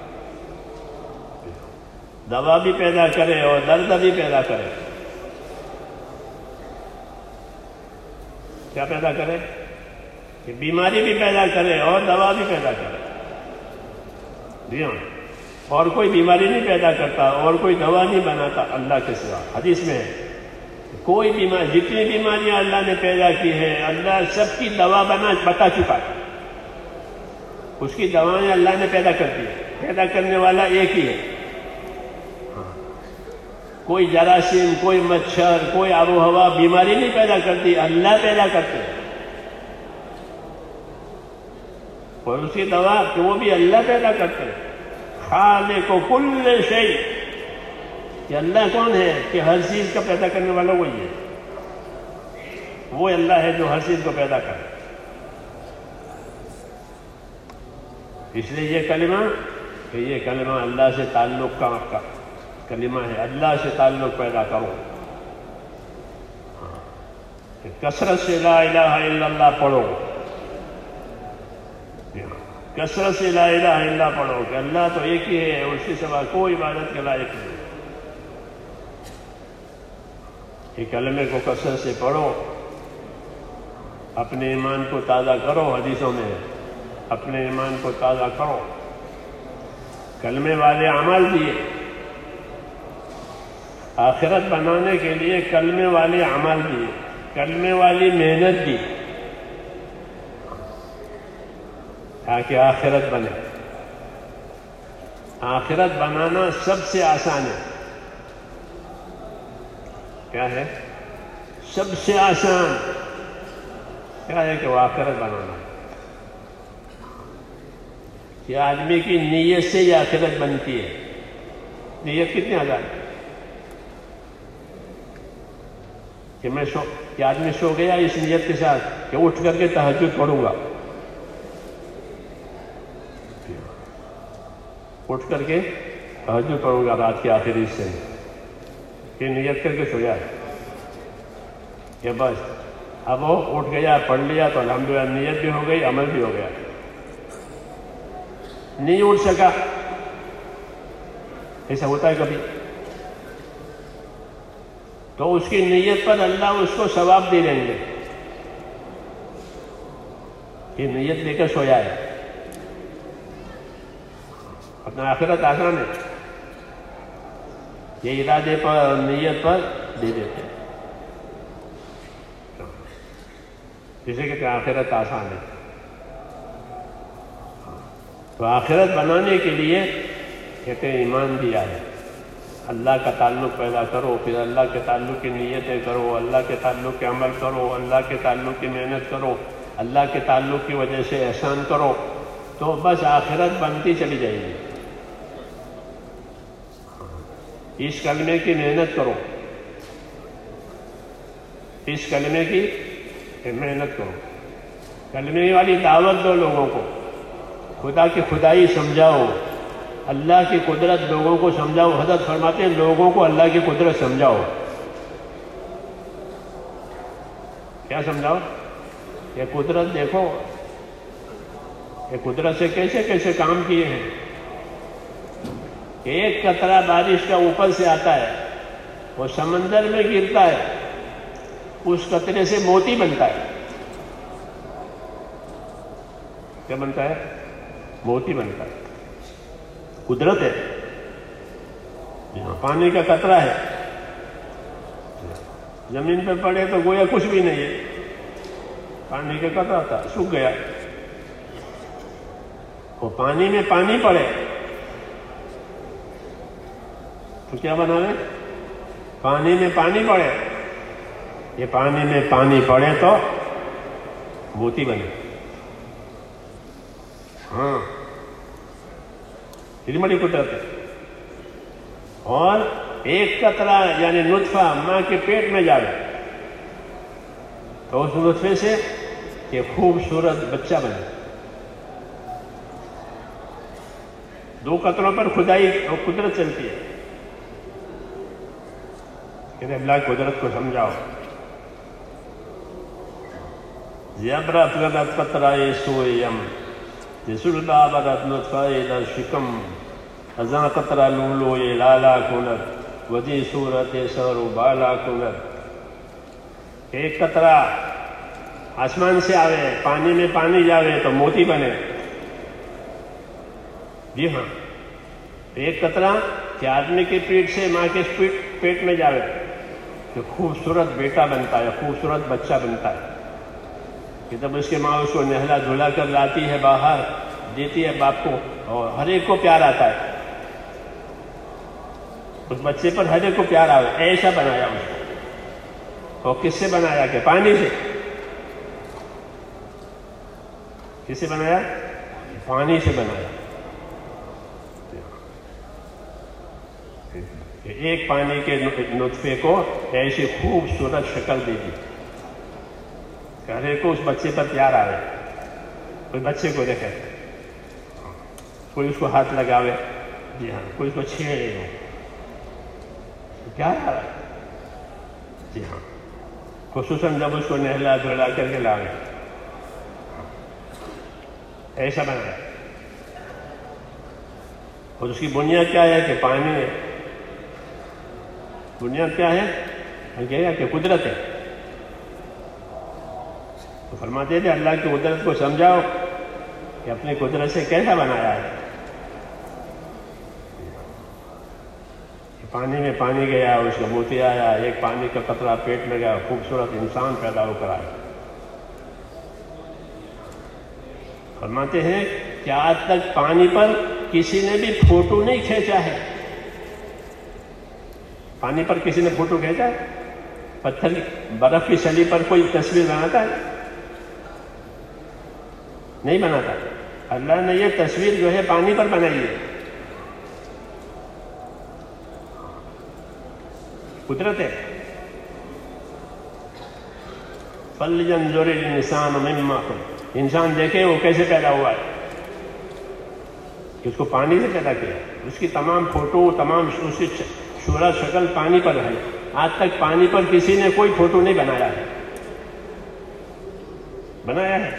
S1: دوا بھی پیدا کرے اور درد بھی پیدا کرے. کیا پیدا کرے؟ کہ بیماری بھی پیدا کرے اور دوا بھی پیدا کرے. جی ہاں، اور کوئی بیماری نہیں پیدا کرتا اور کوئی دوا نہیں بناتا اللہ کے سوا. حدیث میں ہے کوئی بیماری، جتنی بیماریاں اللہ نے پیدا کی ہیں اللہ سب کی دوا بتا چکا ہے. اس کی دوائیں اللہ نے پیدا کر دی. پیدا کرنے والا ایک ہی ہے. کوئی جراثیم، کوئی مچھر، کوئی آب و ہوا بیماری نہیں پیدا کرتی، اللہ پیدا کرتے ہیں. اور اس کی دوا کہ وہ بھی اللہ پیدا کرتے ہیں. خالق کل شیء، کہ اللہ کون ہے؟ کہ ہر چیز کا پیدا کرنے والا وہی ہے. وہ اللہ ہے جو ہر چیز کو پیدا کرے. اس لیے یہ کلمہ، کہ یہ کلمہ اللہ سے تعلق کا کلمہ ہے. اللہ سے تعلق پیدا کرو. کثرت سے لا الہ الا اللہ پڑھو. کثرت سے لا الہ الا اللہ پڑھو کہ اللہ تو ایک ہی ہے، اس کے سوا کوئی عبادت کے لائق نہیں. یہ کلمے کو کثرت سے پڑھو، اپنے ایمان کو تازہ کرو. حدیثوں میں اپنے ایمان کو تازہ کرو. کلمے والے عمل دیے، آخرت بنانے کے لیے کلمے والے عمل دیے، کلمے والی محنت دی تاکہ آخرت بنے. آخرت بنانا سب سے آسان ہے. کیا ہے؟ سب سے آسان کیا ہے؟ کہ وہ آخرت بنانا. یہ آدمی کی نیت سے یہ آخرت بنتی ہے. نیت کتنی آسان ہے کہ آدمی سو گیا اس نیت کے ساتھ کہ اٹھ کر کے تہجد پڑھوں گا. اٹھ کر کے تہجد پڑھوں گا رات کے آخری حصے میں. یہ نیت کر کے سویا ہے کہ بس اب وہ اٹھ گیا، پڑھ لیا تو الحمدللہ نیت بھی ہو گئی، عمل بھی ہو گیا. نہیں اٹھ سکا، ایسا ہوتا ہے کبھی، تو اس کی نیت پر اللہ اس کو ثواب دے دیں گے. یہ نیت لے کر سویا ہے. اپنا آخرت آسان ہے، یہ ارادے پر اور نیت پر دے دیتے ہیں. جسے کہتے ہیں آخرت آسان ہے. تو آخرت بنانے کے لیے کہتے ہیں ایمان دیا ہے. اللہ کا تعلق پیدا کرو، پھر اللہ کے تعلق کی نیتیں کرو، اللہ کے تعلق کے عمل کرو، اللہ کے تعلق کی محنت کرو، اللہ کے تعلق کی وجہ سے احسان کرو، تو بس آخرت بنتی چلی جائے گی. اس کلمے کی محنت کرو، اس کلمے کی محنت کرو. کلمے والی دعوت دو لوگوں کو، خدا کی خدائی سمجھاؤ، اللہ کی قدرت لوگوں کو سمجھاؤ. حضرت فرماتے ہیں لوگوں کو اللہ کی قدرت سمجھاؤ. کیا سمجھاؤ؟ یہ قدرت دیکھو، یہ قدرت سے کیسے کیسے کام کیے ہیں. ایک قطرہ بارش کا اوپر سے آتا ہے، وہ سمندر میں گرتا ہے، اس قطرے سے موتی بنتا ہے. کیا بنتا ہے؟ موتی بنتا ہے. قدرت ہے. پانی کا قطرہ ہے، زمین پہ پڑے تو گویا کچھ بھی نہیں ہے. پانی کا قطرہ تھا، سوکھ گیا. وہ پانی میں پانی پڑے تو کیا بنا لے؟ پانی میں پانی پڑے. یہ پانی میں پانی پڑے تو موتی بنے. ہاں، اتنی بڑی قدرت ہے. اور ایک قطرہ یعنی نطفہ ماں کے پیٹ میں جاوے تو اس نطفے سے یہ خوبصورت بچہ بنے. 2 قطروں پر خدائی اور قدرت چلتی ہے. کہ اللہ کی قدرت کو سمجھاؤ. زیبرت غدت قطرائے سوئیم جسل بابرت نطفہ در شکم ازاں قطرہ لولو یہ لالا کنت وجی صورت سر و بالا کنت. ایک قطرہ آسمان سے آوے، پانی میں پانی جاوے تو موتی بنے. جی ہاں، ایک قطرہ کہ آدمی کے پیٹ سے ماں کے پیٹ میں جاوے تو خوبصورت بیٹا بنتا ہے، خوبصورت بچہ بنتا ہے. کہ جب اس کے ماں اس کو نہلا دھلا کر لاتی ہے باہر، دیتی ہے باپ کو، اور ہر ایک کو پیار آتا ہے. اس بچے پر ہر ایک کو پیار آئے. ایسا بنایا اس کو. اور کس سے بنایا؟ کہ پانی سے. کس سے بنایا؟ پانی سے بنایا. ایک پانی کے نطفے کو ایسی خوبصورت شکل دے دی کہ ہر ایک کو اس بچے پر پیار آئے. کوئی بچے کو دیکھے، کوئی اس کو ہاتھ لگاوے، جی ہاں، کوئی اس کو چھیڑے، پیار آ رہا ہے. جی ہاں، خصوصاً جب اس کو نہلا دھلا کر کے لاوے. ایسا بنایا. اور اس کی بنیاد کیا ہے؟ کہ پانی ہے. بنیاد کیا ہے؟ ہم کہے گا کہ قدرت ہے. تو فرماتے تھے اللہ کی قدرت کو سمجھاؤ کہ اپنی قدرت سے کیسا بنایا ہے. پانی میں پانی گیا، اس کا موتی آیا، ایک پانی کا قطرہ پیٹ میں گیا، خوبصورت انسان پیدا ہو کر آیا. فرماتے ہیں کہ آج تک پانی پر کسی نے بھی فوٹو نہیں کھینچا ہے. پانی پر کسی نے فوٹو کھینچا ہے؟ پتھر برف کی سلی پر کوئی تصویر بناتا ہے؟ نہیں بناتا. اللہ نے یہ تصویر جو ہے پانی پر بنائی ہے. قدرت ہے. فَلْيَنْظُرِ الْإِنسَانُ مِمَّا خُلِقَ. انسان دیکھے وہ کیسے پیدا ہوا ہے. اس کو پانی سے پیدا کیا. اس کی تمام فوٹو، تمام اس کی صورت شکل پانی پر ہے. آج تک پانی پر کسی نے کوئی فوٹو نہیں بنایا ہے. بنایا ہے؟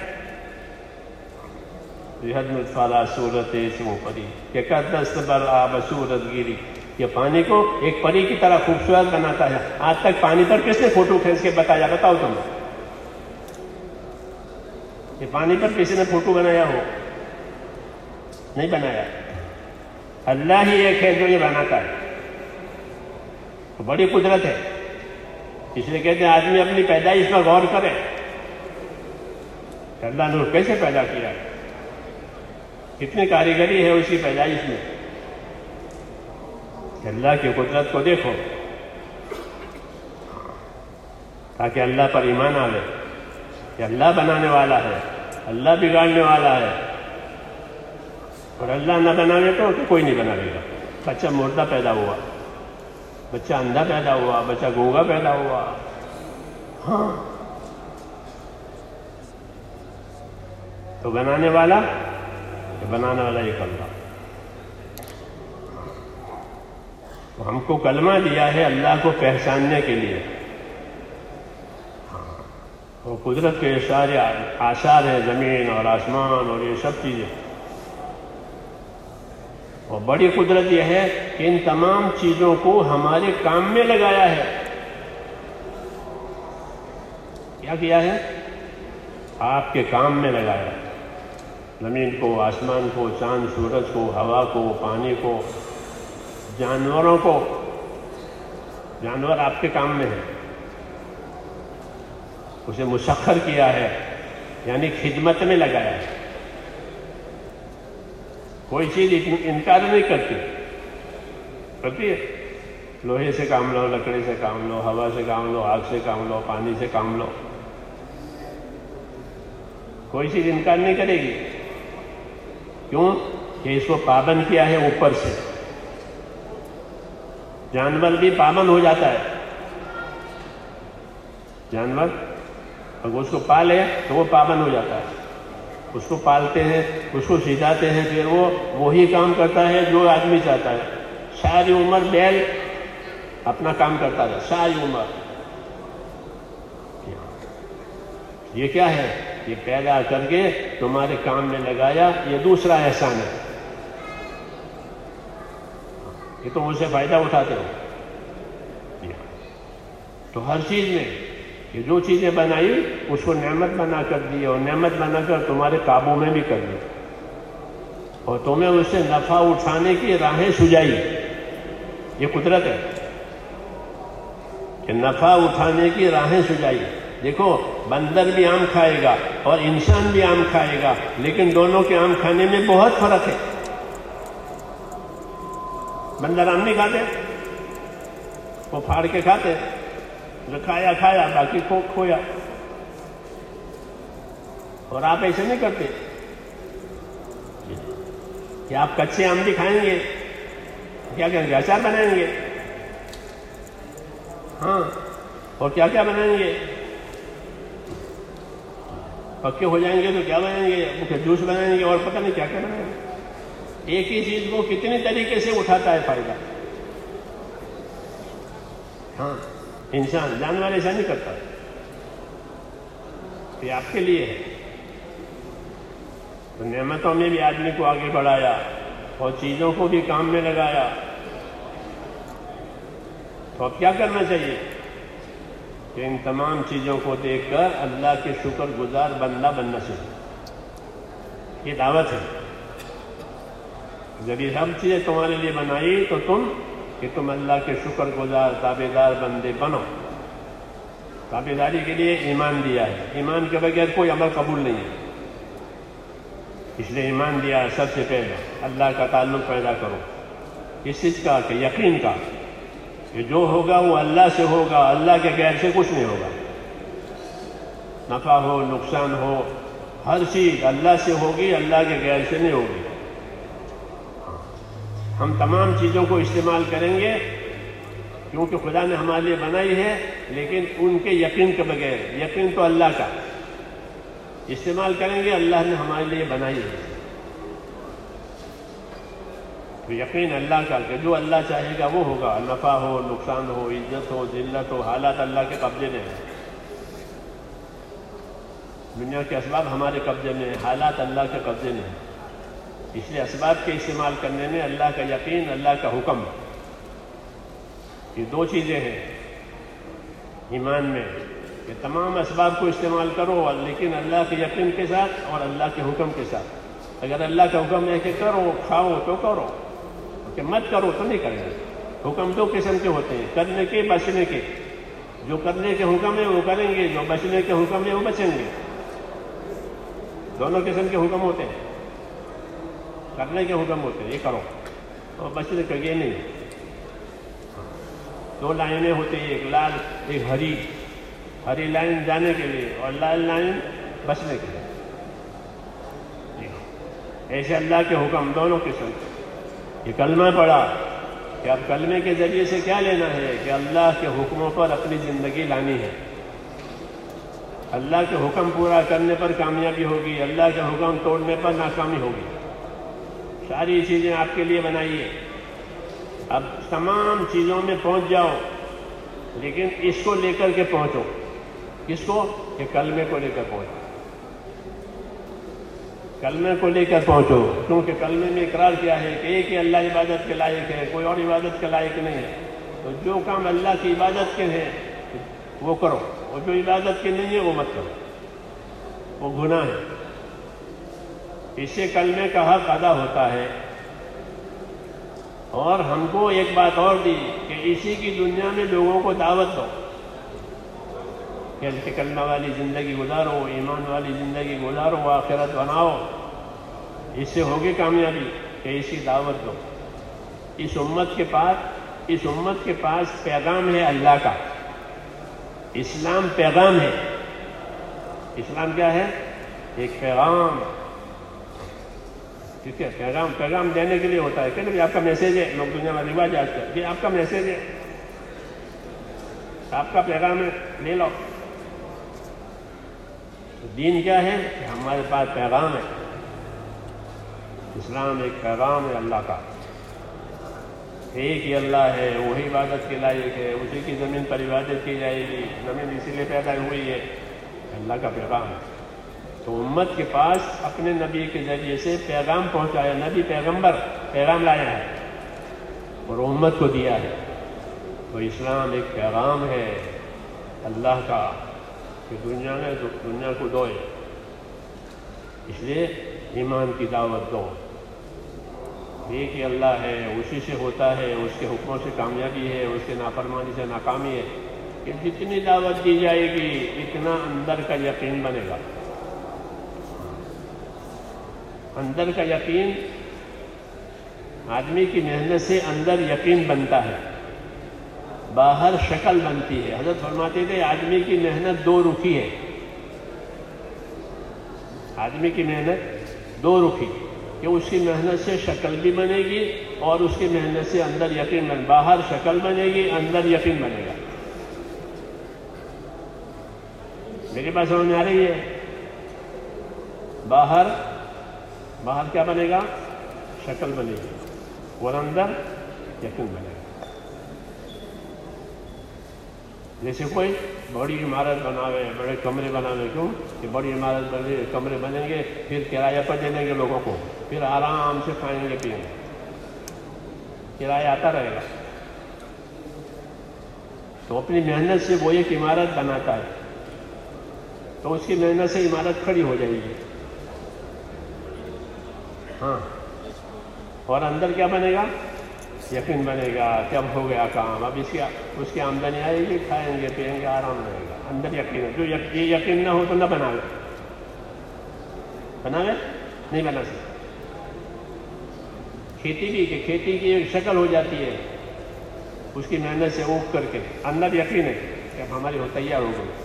S1: بِحَدْ مُدْفَالَا صورت اسمو پری کہ دست بر آب صورت گیری. یہ پانی کو ایک پری کی طرح خوبصورت بناتا ہے. آج تک پانی پر کس نے فوٹو کھینچ کے بتایا؟ بتاؤ تم. یہ پانی پر کسی نے فوٹو بنایا ہو؟ نہیں بنایا. اللہ ہی ایک ہے جو یہ بناتا ہے. تو بڑی قدرت ہے. اس لیے کہتے ہیں آدمی اپنی پیدائش پر غور کرے. اللہ نے کیسے پیدا کیا، کتنی کاریگری ہے اس کی پیدائش میں. اللہ کی قدرت کو دیکھو تاکہ اللہ پر ایمان آئے کہ اللہ بنانے والا ہے، اللہ بگاڑنے والا ہے. اور اللہ نہ بنانے تو کوئی نہیں بنائے گا. بچہ مردہ پیدا ہوا، بچہ اندھا پیدا ہوا، بچہ گونگا پیدا ہوا. ہاں، تو بنانے والا ایک اللہ. ہم کو کلمہ دیا ہے اللہ کو پہچاننے کے لیے. اور قدرت کے سارے آثار ہیں، زمین اور آسمان اور یہ سب چیزیں. اور بڑی قدرت یہ ہے کہ ان تمام چیزوں کو ہمارے کام میں لگایا ہے. کیا کیا ہے؟ آپ کے کام میں لگایا ہے. زمین کو، آسمان کو، چاند سورج کو، ہوا کو، پانی کو، جانوروں کو. جانور آپ کے کام میں ہے، اسے مسخر کیا ہے، یعنی خدمت میں لگایا ہے. کوئی چیز انکار نہیں کرتی ہے. لوہے سے کام لو، لکڑی سے کام لو، ہوا سے کام لو، آگ سے کام لو، پانی سے کام لو. کوئی چیز انکار نہیں کرے گی. کیوں؟ کہ اس کو پابند کیا ہے اوپر سے. جانور بھی پابند ہو جاتا ہے. جانور اگر اس کو پالے تو وہ پابند ہو جاتا ہے. اس کو پالتے ہیں، اس کو سکھاتے ہیں، پھر وہ وہی کام کرتا ہے جو آدمی چاہتا ہے. ساری عمر بیل اپنا کام کرتا ہے، ساری عمر. یہ کیا ہے؟ یہ پیدا کر کے تمہارے کام میں لگایا. یہ دوسرا احسان ہے. یہ تم اس سے فائدہ اٹھاتے ہو. تو ہر چیز میں یہ جو چیزیں بنائی اس کو نعمت بنا کر دی، اور نعمت بنا کر تمہارے قابو میں بھی کر دی، اور تمہیں اس سے نفع اٹھانے کی راہیں سجائی. یہ قدرت ہے کہ نفع اٹھانے کی راہیں سجائی. دیکھو، بندر بھی آم کھائے گا اور انسان بھی آم کھائے گا، لیکن دونوں کے آم کھانے میں بہت فرق ہے. بندر آم نہیں کھاتے، وہ پھاڑ کے کھاتے، جو کھایا کھایا، باقی کو کھویا. اور آپ ایسے نہیں کرتے کہ آپ کچے آم بھی کھائیں گے. کیا کریں گے؟ اچار بنائیں گے. ہاں، اور کیا کیا بنائیں گے؟ پکے ہو جائیں گے تو کیا بنائیں گے؟ جوس بنائیں گے، اور پتہ نہیں کیا کیا بنائیں گے. ایک ہی چیز کو کتنے طریقے سے اٹھاتا ہے فائدہ. ہاں، انسان، جانور ایسا نہیں کرتا. یہ آپ کے لیے ہے. تو نعمتوں میں بھی آدمی کو آگے بڑھایا اور چیزوں کو بھی کام میں لگایا. تو اب کیا کرنا چاہیے؟ کہ ان تمام چیزوں کو دیکھ کر اللہ کے شکر گزار بندہ بننا چاہیے. یہ دعوت ہے. جب یہ سب چیزیں تمہارے لیے بنائی تو تم اللہ کے شکر گزار تابع دار بندے بنو. تابع داری کے لیے ایمان دیا ہے. ایمان کے بغیر کوئی عمل قبول نہیں ہے. اس لیے ایمان دیا ہے سب سے پہلے. اللہ کا تعلق پیدا کرو اس چیز کا، کہ یقین کا کہ جو ہوگا وہ اللہ سے ہوگا، اللہ کے غیر سے کچھ نہیں ہوگا. نفع ہو، نقصان ہو، ہر چیز اللہ سے ہوگی، اللہ کے غیر سے نہیں ہوگی. ہم تمام چیزوں کو استعمال کریں گے کیونکہ خدا نے ہمارے لیے بنائی ہے، لیکن ان کے یقین کے بغیر. یقین تو اللہ کا استعمال کریں گے، اللہ نے ہمارے لیے بنائی ہے. تو یقین اللہ کا کہ جو اللہ چاہے گا وہ ہوگا. نفع ہو، نقصان ہو، عزت ہو، ذلت ہو، حالات اللہ کے قبضے میں ہیں. دنیا کے اسباب ہمارے قبضے میں ہیں، حالات اللہ کے قبضے میں ہیں. اس لیے اسباب کے استعمال کرنے میں اللہ کا یقین، اللہ کا حکم، یہ دو چیزیں ہیں ایمان میں. کہ تمام اسباب کو استعمال کرو، لیکن اللہ کے یقین کے ساتھ اور اللہ کے حکم کے ساتھ. اگر اللہ کا حکم ہے کہ کرو، کھاؤ تو کرو، کہ مت کرو تو نہیں کریں گے. حکم دو قسم کے ہوتے ہیں، کرنے کے، بچنے کے. جو کرنے کے حکم ہے وہ کریں گے، جو بچنے کے حکم ہے وہ بچیں گے. دونوں قسم کے حکم ہوتے ہیں. کرنے کے حکم ہوتے ہیں، یہ کرو، اور بچنے کے یہ نہیں. دو لائنیں ہوتی ہیں، ایک لال ایک ہری. ہری لائن جانے کے لیے اور لال لائن بچنے کے لیے. ایسے اللہ کے حکم دونوں قسم. یہ کلمہ پڑھا کہ اب کلمے کے ذریعے سے کیا لینا ہے؟ کہ اللہ کے حکموں پر اپنی زندگی لانی ہے. اللہ کے حکم پورا کرنے پر کامیابی ہوگی، اللہ کے حکم توڑنے پر ناکامی ہوگی. ساری چیزیں آپ کے لیے بنائی ہے. اب تمام چیزوں میں پہنچ جاؤ، لیکن اس کو لے کر کے پہنچو. کس کو؟ کہ کلمے کو لے کر پہنچو، کلمے کو لے کر پہنچو، کیونکہ کلمے میں اقرار کیا ہے کہ ایک ہی اللہ عبادت کے لائق ہے، کوئی اور عبادت کے لائق نہیں ہے۔ تو جو کام اللہ کی عبادت کے ہیں وہ کرو، اور جو عبادت کے نہیں ہے وہ مت کرو، وہ گناہ ہے۔ اس سے کلمے کا حق ادا ہوتا ہے۔ اور ہم کو ایک بات اور دی کہ اسی کی دنیا میں لوگوں کو دعوت دو کہ کلمہ والی زندگی گزارو، ایمان والی زندگی گزارو، آخرت بناؤ۔ اس سے ہوگی کامیابی کہ اسی دعوت دو۔ اس امت کے پاس پیغام ہے اللہ کا، اسلام پیغام ہے۔ اسلام کیا ہے؟ ایک پیغام، ٹھیک ہے؟ پیغام دینے کے لیے ہوتا ہے کہ آپ کا میسیج ہے، لوگ دنیا میں رواج آج کل، یہ آپ کا میسیج ہے، آپ کا پیغام ہے، لے لو۔ دین کیا ہے؟ کہ ہمارے پاس پیغام ہے۔ اسلام ایک پیغام ہے اللہ کا، ایک ہی اللہ ہے، وہی عبادت کے لائق ہے، اسی کی زمین پر عبادت کی جائے گی، زمین اسی لیے پیدا ہوئی ہے، اللہ کا پیغام ہے۔ تو امت کے پاس اپنے نبی کے ذریعے سے پیغام پہنچایا، نبی پیغمبر پیغام لایا ہے اور امت کو دیا ہے۔ تو اسلام ایک پیغام ہے اللہ کا کہ دنیا کو دوئے، اس لیے ایمان کی دعوت دو۔ ایک ہی اللہ ہے، اسی سے ہوتا ہے، اس کے حکموں سے کامیابی ہے، اس کے نافرمانی سے ناکامی ہے۔ کہ جتنی دعوت دی جائے گی اتنا اندر کا یقین بنے گا۔ اندر کا یقین، آدمی کی محنت سے اندر یقین بنتا ہے، باہر شکل بنتی ہے۔ حضرت فرماتے تھے آدمی کی محنت دو رخی ہے، آدمی کی محنت دو رخی، کہ اس کی محنت سے شکل بھی بنے گی اور اس کی محنت سے اندر یقین بنے، باہر شکل بنے گی، اندر یقین بنے گا۔ میری بات سمجھ میں آ رہی ہے؟ باہر کیا بنے گا؟ شکل بنے گی اور اندر یقین بنے گا۔ جیسے کوئی بڑی عمارت بناوے، بڑے کمرے بناوے، کیوں کہ بڑی عمارت بنے، کمرے بنیں گے، پھر کرایہ پر دے دیں گے لوگوں کو، پھر آرام سے کھائیں گے پیئیں گے، کرایہ آتا رہے گا۔ تو اپنی محنت سے وہ ایک عمارت بناتا ہے، تو اس کی محنت سے عمارت کھڑی ہو جائے گی۔ ہاں، اور اندر کیا بنے گا؟ یقین بنے گا کہ اب ہو گیا کام، اب اس کی آمدنی آئے گی، کھائیں گے پیئیں گے، آرام رہے گا۔ اندر یقین ہے۔ جو یہ یقین نہ ہو تو نہ بناوے نہیں بنا سکتے۔ کھیتی بھی، کہ کھیتی کی ایک شکل ہو جاتی ہے اس کی محنت سے اونگ کر کے، اندر یقین ہے کہ اب ہماری تیار ہو گئی۔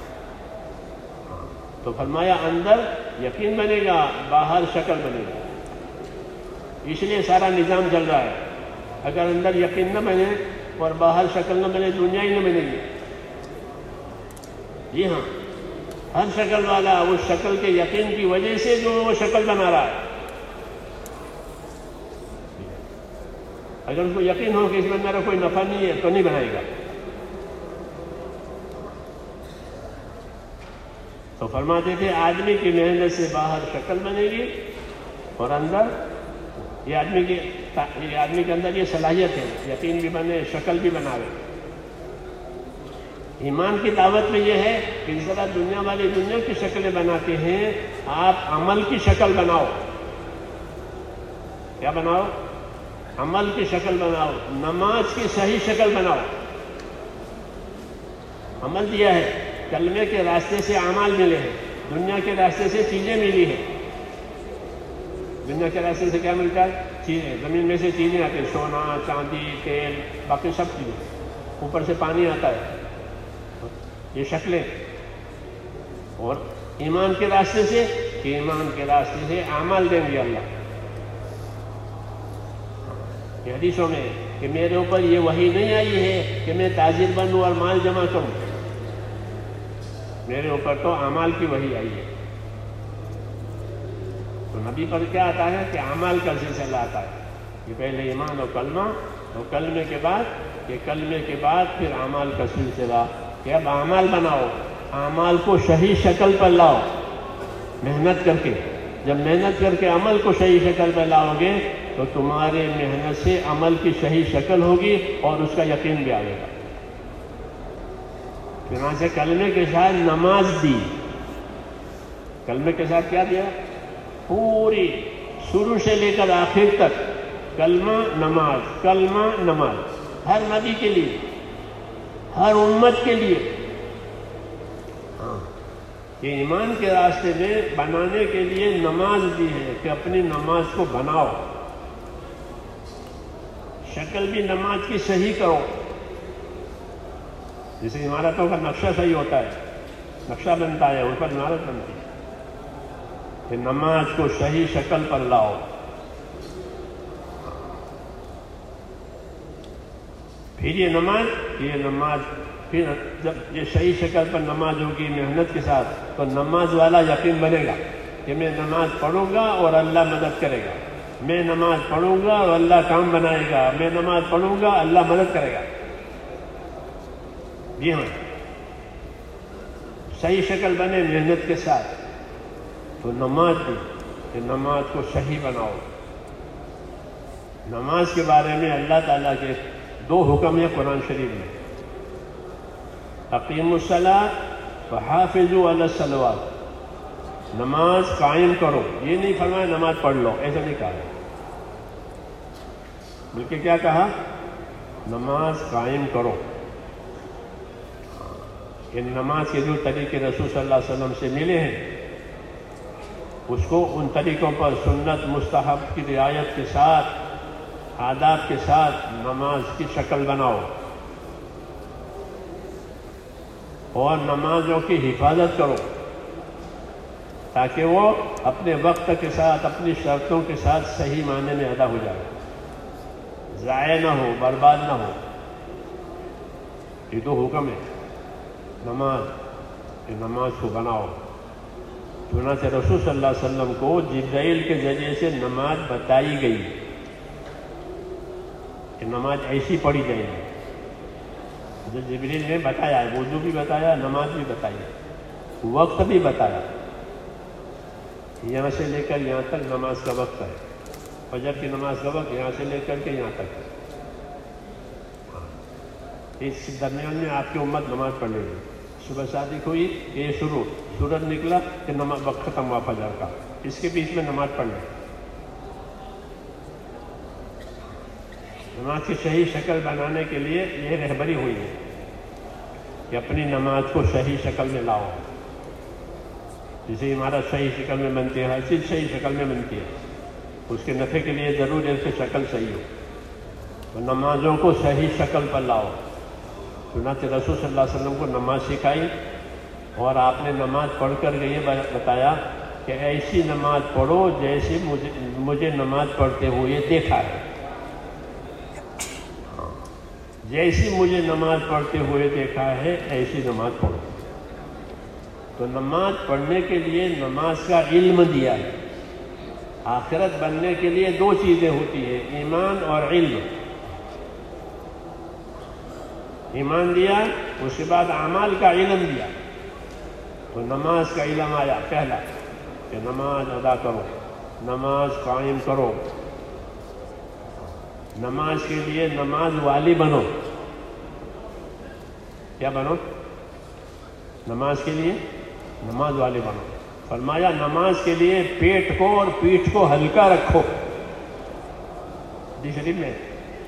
S1: تو فرمایا اندر یقین بنے گا، باہر شکل بنے گا۔ اس لیے سارا نظام چل رہا ہے۔ اگر اندر یقین نہ بنے اور باہر شکل نہ بنے، دنیا ہی نہ بنے گی۔ جی ہاں، ہر شکل والا اس شکل کے یقین کی وجہ سے جو وہ شکل بنا رہا ہے، اگر اس کو یقین ہو کہ اس میں میرا کوئی نفع نہیں ہے تو نہیں بنائے گا۔ تو فرماتے تھے آدمی کی محنت سے باہر شکل بنے گی اور اندر یہ آدمی کے اندر یہ صلاحیت ہے، یقین بھی بنے، شکل بھی بناوے۔ ایمان کی دعوت میں یہ ہے کہ جس طرح دنیا والے دنیا کی شکلیں بناتے ہیں، آپ عمل کی شکل بناؤ۔ کیا بناؤ؟ عمل کی شکل بناؤ، نماز کی صحیح شکل بناؤ۔ عمل دیا ہے، کلمے کے راستے سے اعمال ملے ہیں، دنیا کے راستے سے چیزیں ملی ہیں۔ دنیا کے راستے سے کیا ملتا ہے؟ چیزیں، زمین میں سے چیزیں آتی ہیں، سونا، چاندی، تیل، باقی سب چیزیں، اوپر سے پانی آتا ہے، یہ شکلیں۔ اور ایمان کے راستے سے، کہ ایمان کے راستے سے اعمال دیں گے اللہ۔ یہ حدیثوں میں کہ میرے اوپر یہ وحی نہیں آئی ہے کہ میں تاجر بنوں اور مال جمع کروں، میرے اوپر تو اعمال کی وحی آئی ہے۔ تو نبی پر کیا آتا ہے کہ اعمال کا سلسلہ آتا ہے، کہ پہلے ایمان اور کلمہ، اور کلمے کے بعد پھر اعمال کا سلسلہ، کہ اب اعمال بناؤ۔ اعمال کو صحیح شکل پر لاؤ محنت کر کے. جب محنت کر کے عمل کو صحیح شکل پر لاؤ گے تو تمہارے محنت سے عمل کی صحیح شکل ہوگی اور اس کا یقین بھی آئے گا. چنانچہ کلمے کے ساتھ نماز دی. کلمے کے ساتھ کیا دیا؟ پوری شروع سے لے کر آخر تک کلمہ نماز، کلمہ نماز. ہر نبی کے لیے، ہر امت کے لیے. یہ ایمان کے راستے میں بنانے کے لیے نماز دی ہے کہ اپنی نماز کو بناؤ، شکل بھی نماز کی صحیح کرو. جیسے عمارتوں کا نقشہ صحیح ہوتا ہے، نقشہ بنتا ہے، ان پر عمارت بنتی ہے، کہ نماز کو صحیح شکل پر لاؤ. پھر یہ نماز پھر جب یہ صحیح شکل پر نماز ہوگی محنت کے ساتھ تو نماز والا یقین بنے گا کہ میں نماز پڑھوں گا اور اللہ مدد کرے گا. میں نماز پڑھوں گا اور اللہ کام بنائے گا. میں نماز پڑھوں گا، اللہ مدد کرے گا. جی ہاں، صحیح شکل بنے محنت کے ساتھ تو نماز دی کہ نماز کو صحیح بناؤ. نماز کے بارے میں اللہ تعالیٰ کے 2 حکم ہیں قرآن شریف میں. اقیموا الصلاۃ وحافظوا علی الصلوات. نماز قائم کرو. یہ نہیں فرمایا نماز پڑھ لو، ایسا نہیں کہا، بلکہ کیا کہا؟ نماز قائم کرو. کہ نماز کے جو طریقے رسول صلی اللہ علیہ وسلم سے ملے ہیں اس کو ان طریقوں پر سنت مستحب کی رعایت کے ساتھ، آداب کے ساتھ نماز کی شکل بناؤ اور نمازوں کی حفاظت کرو تاکہ وہ اپنے وقت کے ساتھ، اپنی شرطوں کے ساتھ صحیح معنی میں ادا ہو جائے، ضائع نہ ہو، برباد نہ ہو. یہ 2 حکم ہے نماز، کہ نماز کو بناؤ. چنانچہ رسول صلی اللہ علیہ وسلم کو جبرائیل کے ذریعے سے نماز بتائی گئی کہ نماز ایسی پڑھی جائے گی. جو جبرائیل نے بتایا ہے، وضو بھی بتایا، نماز بھی بتائی، وقت بھی بتایا. یہاں سے لے کر یہاں تک نماز کا وقت ہے. فجر کی نماز کا وقت یہاں سے لے کر کے یہاں تک ہے. اس درمیان میں آپ کی امت نماز پڑھ لے گی. صبح صادق ہوئی کہ یہ شروع، سورج نکلا کہ نماز وقت ختم ہوا فجر کا، اس کے بیچ میں نماز پڑھ لیں. نماز کی صحیح شکل بنانے کے لیے یہ رہبری ہوئی ہے کہ اپنی نماز کو صحیح شکل میں لاؤ. جسے عمارت صحیح شکل میں بنتی ہے، ہر چیز صحیح شکل میں بنتی ہے. اس کے نفع کے لیے ضرور ہے کہ شکل صحیح ہو. تو نمازوں کو صحیح شکل پر لاؤ. چنانچہ رسول صلی اللہ علیہ وسلم کو نماز سکھائی اور آپ نے نماز پڑھ کر یہ بتایا کہ ایسی نماز پڑھو جیسے مجھے نماز پڑھتے ہوئے دیکھا ہے. جیسی مجھے نماز پڑھتے ہوئے دیکھا ہے ایسی نماز پڑھو. تو نماز پڑھنے کے لیے نماز کا علم دیا ہے. آخرت بننے کے لیے 2 چیزیں ہوتی ہیں، ایمان اور علم. ایمان دیا، اس کے بعد اعمال کا علم دیا. تو نماز کا علم آیا پہلا کہ نماز ادا کرو، نماز قائم کرو. نماز کے لیے نماز والی بنو. کیا بنو؟ نماز کے لیے نماز والی بنو. فرمایا نماز کے لیے پیٹ کو اور پیٹھ کو ہلکا رکھو. حدیث شریف میں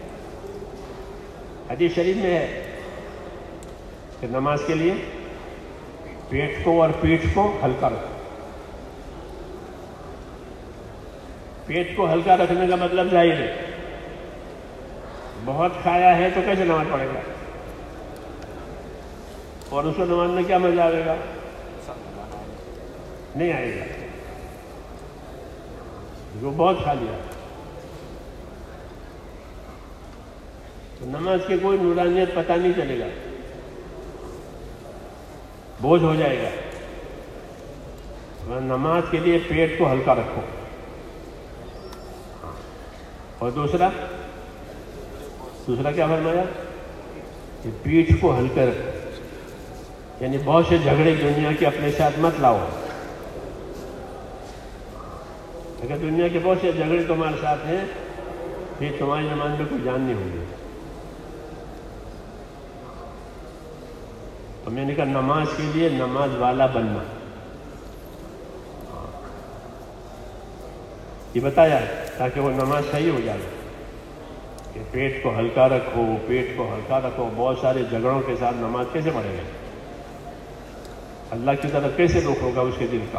S1: ہے کہ نماز کے لیے پیٹ کو اور پیٹھ کو ہلکا رکھو. پیٹ کو ہلکا رکھنے کا مطلب ظاہر ہے، بہت کھایا ہے تو کیسے نماز پڑھے گا؟ اور اس کو نماز میں کیا مزہ آئے گا؟ نہیں آئے گا. جو بہت کھا لیا تو نماز کی کوئی نورانیت پتہ نہیں چلے گا، بوجھ ہو جائے گا. نماز کے لیے پیٹ کو ہلکا رکھو. اور دوسرا کیا فرمایا کہ پیٹھ کو ہلکا رکھو. یعنی بہت سے جھگڑے دنیا کے اپنے ساتھ مت لاؤ. اگر دنیا کے بہت سے جھگڑے تمہارے ساتھ ہیں پھر تمہاری نماز میں کوئی جان نہیں ہوگی. تو میں نے کہا نماز کے لیے نماز والا بننا یہ بتایا تاکہ وہ نماز صحیح ہو جائے کہ پیٹ کو ہلکا رکھو، پیٹ کو ہلکا رکھو. بہت سارے جھگڑوں کے ساتھ نماز کیسے پڑھے گا؟ اللہ کی طرف کیسے رخ ہوگا اس کے دل کا؟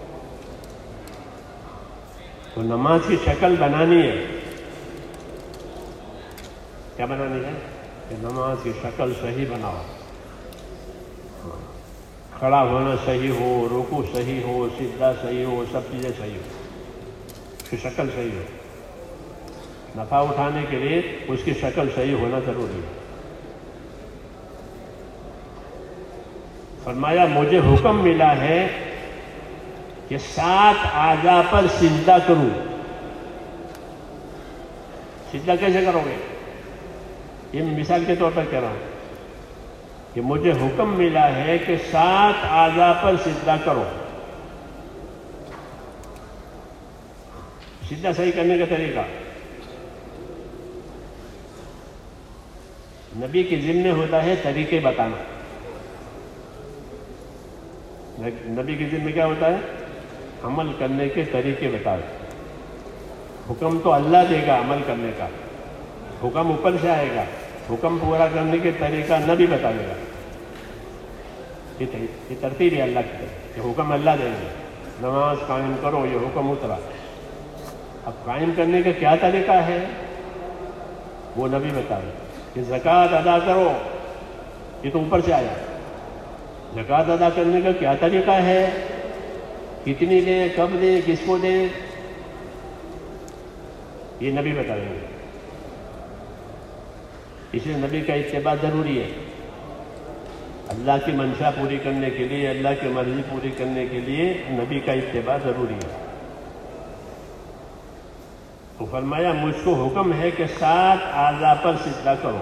S1: تو نماز کی شکل بنانی ہے. کیا بنانی ہے؟ کہ نماز کی شکل صحیح بناؤ. کھڑا ہونا صحیح ہو، رکوع صحیح ہو، سجدہ صحیح ہو، سب چیزیں صحیح ہو، اس کی شکل صحیح ہو. نفع اٹھانے کے لیے اس کی شکل صحیح ہونا ضروری ہے. فرمایا مجھے حکم ملا ہے کہ 7 اعضاء پر سجدہ کروں. سجدہ کیسے کرو گے؟ یہ مثال کے طور پر کہہ رہا ہوں کہ مجھے حکم ملا ہے کہ 7 اعضاء پر سجدہ کرو. سجدہ صحیح کرنے کا طریقہ نبی کے ذمہ ہوتا ہے طریقے بتانا. نبی کے ذمہ کیا ہوتا ہے؟ عمل کرنے کے طریقے بتائے. حکم تو اللہ دے گا عمل کرنے کا، حکم اوپر سے آئے گا، حکم پورا کرنے کے طریقہ نبی بتائے گا. یہ ترتیب ہے اللہ کی طرف، یہ حکم اللہ دیں گے. نماز قائم کرو، یہ حکم اترا. اب قائم کرنے کا کیا طریقہ ہے وہ نبی بتائے. کہ زکوٰۃ ادا کرو، یہ تو اوپر سے آیا. زکوٰۃ ادا کرنے کا کیا طریقہ ہے، کتنی دیں، کب دیں، کس کو دیں، یہ نبی بتائیں گے. اس لیے نبی کا اتباع ضروری ہے. اللہ کی منشا پوری کرنے کے لیے، اللہ کی مرضی پوری کرنے کے لیے نبی کا اتباع ضروری ہے. تو فرمایا مجھ کو حکم ہے کہ 7 اعضاء پر سجدہ کرو.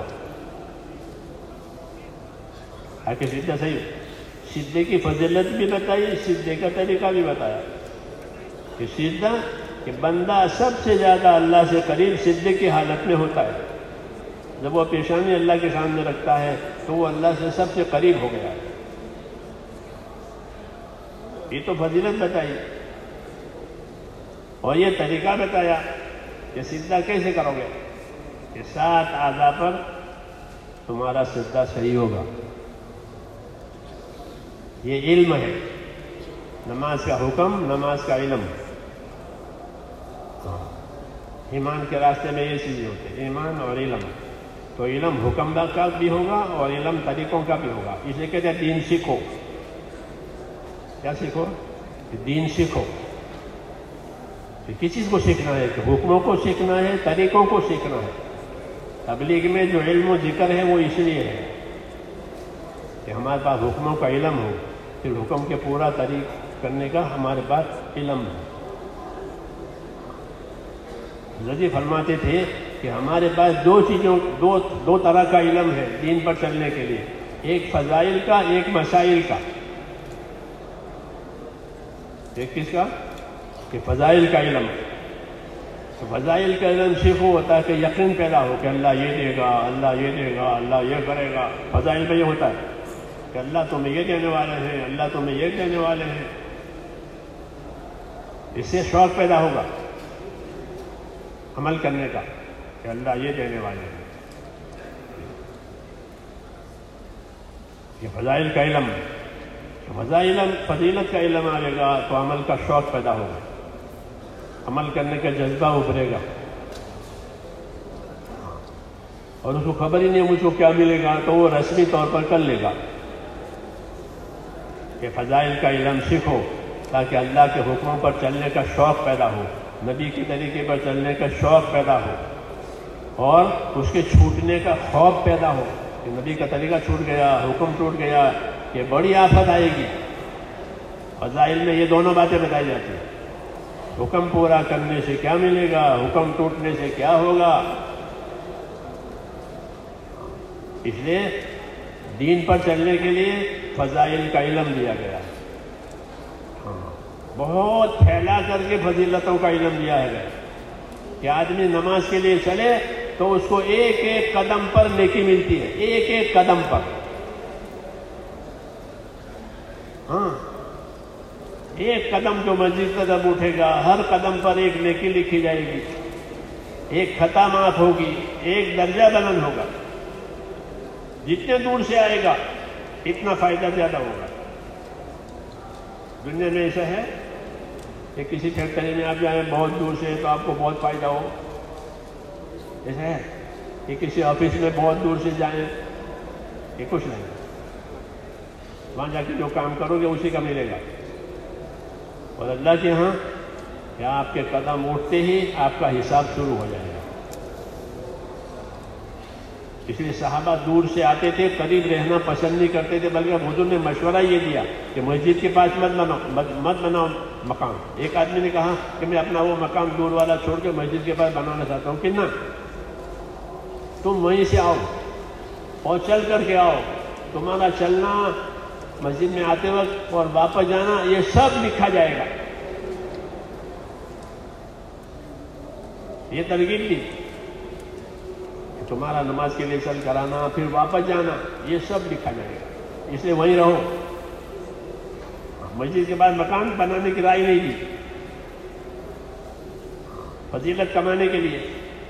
S1: آکے سجدہ صحیح. سجدے کی فضیلت بھی بتائی، سجدے کا طریقہ بھی بتایا کہ سجدہ کہ بندہ سب سے زیادہ اللہ سے قریب سجدے کی حالت میں ہوتا ہے. جب وہ پیشانی اللہ کے سامنے رکھتا ہے تو وہ اللہ سے سب سے قریب ہو گیا. یہ تو فضیلت بتائی اور یہ طریقہ بتایا کہ سجدہ کیسے کرو گے کہ 7 اعضاء پر تمہارا سجدہ صحیح ہوگا. یہ علم ہے، نماز کا حکم، نماز کا علم. ایمان کے راستے میں یہ چیزیں ہوتے ہیں، ایمان اور علم. تو علم حکم کا بھی ہوگا اور علم طریقوں کا بھی ہوگا. اسے کہتے ہیں دین سیکھو. کیا سیکھو؟ دین سیکھو. کس چیز کو سیکھنا ہے؟ کہ حکموں کو سیکھنا ہے، طریقوں کو سیکھنا ہے. تبلیغ میں جو علم و ذکر ہے وہ اس لیے ہے کہ ہمارے پاس حکموں کا علم ہو، پھر حکم کے پورا طریق کرنے کا ہمارے پاس علم ہے. حضرت فرماتے تھے کہ ہمارے پاس دو طرح کا علم ہے دین پر چلنے کے لیے. ایک فضائل کا، ایک مسائل کا. ایک کس کا؟ کہ فضائل کا علم. تو فضائل کا علم صرف وہ ہوتا ہے کہ یقین پیدا ہو کہ اللہ یہ دے گا، اللہ یہ دے گا، اللہ یہ کرے گا. فضائل میں یہ ہوتا ہے کہ اللہ تمہیں یہ دینے والے ہیں، اللہ تمہیں یہ دینے والے ہیں. اس سے شوق پیدا ہوگا عمل کرنے کا کہ اللہ یہ دینے والے ہیں. یہ فضائل کا علم. فضیلت کا علم آئے گا تو عمل کا شوق پیدا ہوگا، عمل کرنے کا جذبہ ابھرے گا. اور اس کو خبر ہی نہیں مجھ کو کیا ملے گا تو وہ رسمی طور پر کر لے گا. کہ فضائل کا علم سیکھو تاکہ اللہ کے حکموں پر چلنے کا شوق پیدا ہو، نبی کے طریقے پر چلنے کا شوق پیدا ہو اور اس کے چھوٹنے کا خوف پیدا ہو کہ نبی کا طریقہ چھوٹ گیا، حکم ٹوٹ گیا، کہ بڑی آفت آئے گی. فضائل میں یہ دونوں باتیں بتائی جاتی ہیں. حکم پورا کرنے سے کیا ملے گا، حکم ٹوٹنے سے کیا ہوگا. اس لیے دین پر چلنے کے لیے فضائل کا علم دیا گیا ہے. بہت پھیلا کر کے فضیلتوں کا علم دیا ہے کہ آدمی نماز کے لیے چلے تو اس کو ایک ایک قدم پر نیکی ملتی ہے، ایک ایک قدم پر. ہاں، ایک قدم جو مسجد کا جب اٹھے گا ہر قدم پر ایک نیکی لکھی جائے گی، ایک خطا معاف ہوگی، ایک درجہ بلند ہوگا. جتنے دور سے آئے گا اتنا فائدہ زیادہ ہوگا. دنیا میں ایسا ہے کہ کسی فیکٹری میں آپ جائیں بہت دور سے تو آپ کو بہت فائدہ ہو، ایسا ہے کہ کسی آفس میں بہت دور سے جائیں یہ کچھ نہیں. وہاں جا کے جو کام کرو گے اسی کا ملے گا. اور اللہ کے ہاں کہ آپ کے قدم اٹھتے ہی آپ کا حساب شروع ہو جائے گا. اس لیے صحابہ دور سے آتے تھے، قریب رہنا پسند نہیں کرتے تھے، بلکہ حضور نے مشورہ یہ دیا کہ مسجد کے پاس مت بناؤ مقام. ایک آدمی نے کہا کہ میں اپنا وہ مقام دور والا چھوڑ کے مسجد کے پاس بنانا چاہتا ہوں. کہ نہ، تم وہیں سے آؤ اور چل کر کے آؤ. تمہارا چلنا، مسجد میں آتے وقت اور واپس جانا، یہ سب لکھا جائے گا. یہ ترغیب دی کہ تمہارا نماز کے لیے چل کر آنا پھر واپس جانا، یہ سب لکھا جائے گا. اس لیے وہیں رہو. مسجد کے بعد مکان بنانے کی رائے نہیں دی، فضیلت کمانے کے لیے.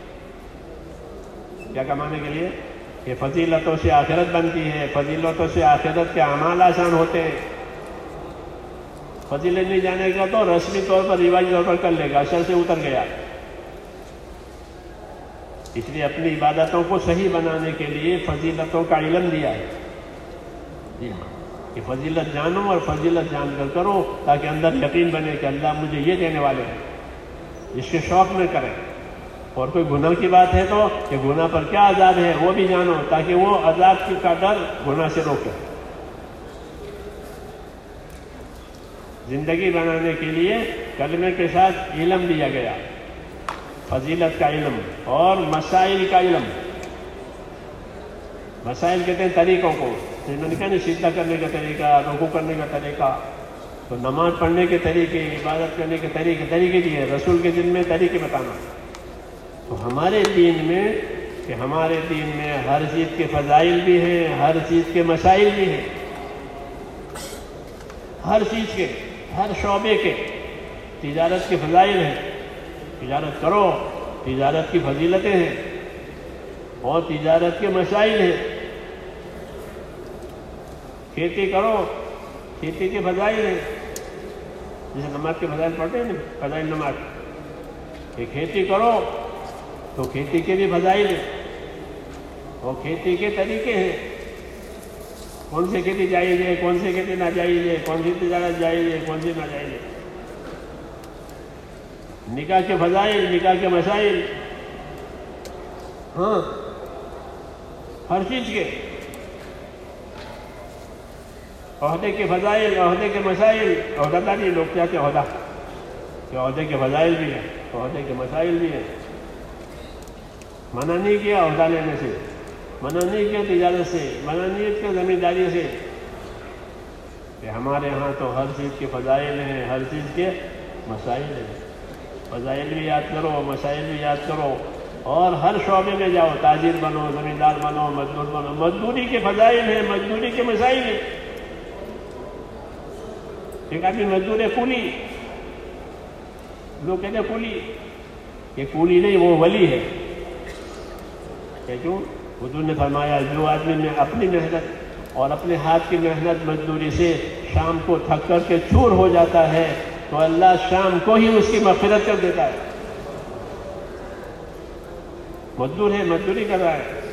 S1: کیا کمانے کے لیے؟ کہ فضیلتوں سے آخرت بنتی ہے، فضیلتوں سے آخرت کے اعمال آسان ہوتے ہیں. فضیلت نہیں جانے گا تو رسمی طور پر، رواجی طور پر کر لے گا، اثر سے اتر گیا. اس لیے اپنی عبادتوں کو صحیح بنانے کے لیے فضیلتوں کا علم دیا ہے. جی ہاں، کہ فضیلت جانو اور فضیلت جان کر کرو، تاکہ اندر یقین بنے کہ اللہ مجھے یہ دینے والے ہیں. اس کے شوق میں کریں. اور کوئی گناہ کی بات ہے تو کہ گناہ پر کیا عذاب ہے وہ بھی جانو، تاکہ وہ عذاب کا ڈر گناہ سے روکے. زندگی بنانے کے لیے کلمے کے ساتھ علم دیا گیا، فضیلت کا علم اور مسائل کا علم. مسائل کہتے ہیں طریقوں کو. میں نے کہا نہیں، سجدہ کرنے کا طریقہ، رکوع کرنے کا طریقہ، تو نماز پڑھنے کے طریقے، عبادت کرنے کے طریقے دیے. رسول کے دن میں طریقے بتانا. تو ہمارے دین میں ہر چیز کے فضائل بھی ہیں، ہر چیز کے مسائل بھی ہیں. ہر چیز کے، ہر شعبے کے. تجارت کے فضائل ہیں، تجارت کرو، تجارت کی فضیلتیں ہیں، اور تجارت کے مسائل ہیں. کھیتی کرو، کھیتی کے فضائل ہیں. جیسے نماز کے فضائل پڑھتے ہیں نا، فضائل نماز، کہ کھیتی کرو تو کھیتی کے بھی فضائل ہیں اور کھیتی کے طریقے ہیں. کون سی کھیتی جائز ہے، کون سی کھیتی ناجائز ہے، کون سی تجارت جائز ہے، کون سی ناجائز ہے. نکاح کے فضائل، نکاح کے مسائل، ہاں، ہر چیز کے. عہدے کے فضائل، عہدے کے مسائل. عہدہ داری لوگ کیا کہ عہدہ، کہ عہدے کے فضائل بھی ہیں، عہدے کے مسائل بھی ہیں. منع نہیں کیا عہدہ لینے سے، منع نہیں کیا تجارت سے، منع نہیں کیا زمینداری سے. کہ ہمارے ہاں تو ہر چیز کے فضائل ہیں، ہر چیز کے مسائل ہیں. فضائل بھی یاد کرو، مسائل بھی یاد کرو، اور ہر شعبے میں جاؤ. تاجر بنو، زمیندار بنو، مزدور بنو. مزدوری کے فضائل ہیں، مزدوری کے مسائل ہیں. ایک آدمی مزدور ہے، کولی. لوگ کہتے ہیں کولی، یہ کولی نہیں، وہ ولی ہے. کہ کیوں؟ حضور نے فرمایا جو آدمی نے اپنی محنت اور اپنے ہاتھ کی محنت مزدوری سے شام کو تھک کر کے چور ہو جاتا ہے تو اللہ شام کو ہی اس کی مغفرت کر دیتا ہے. مزدور ہے، مزدوری کر رہا ہے،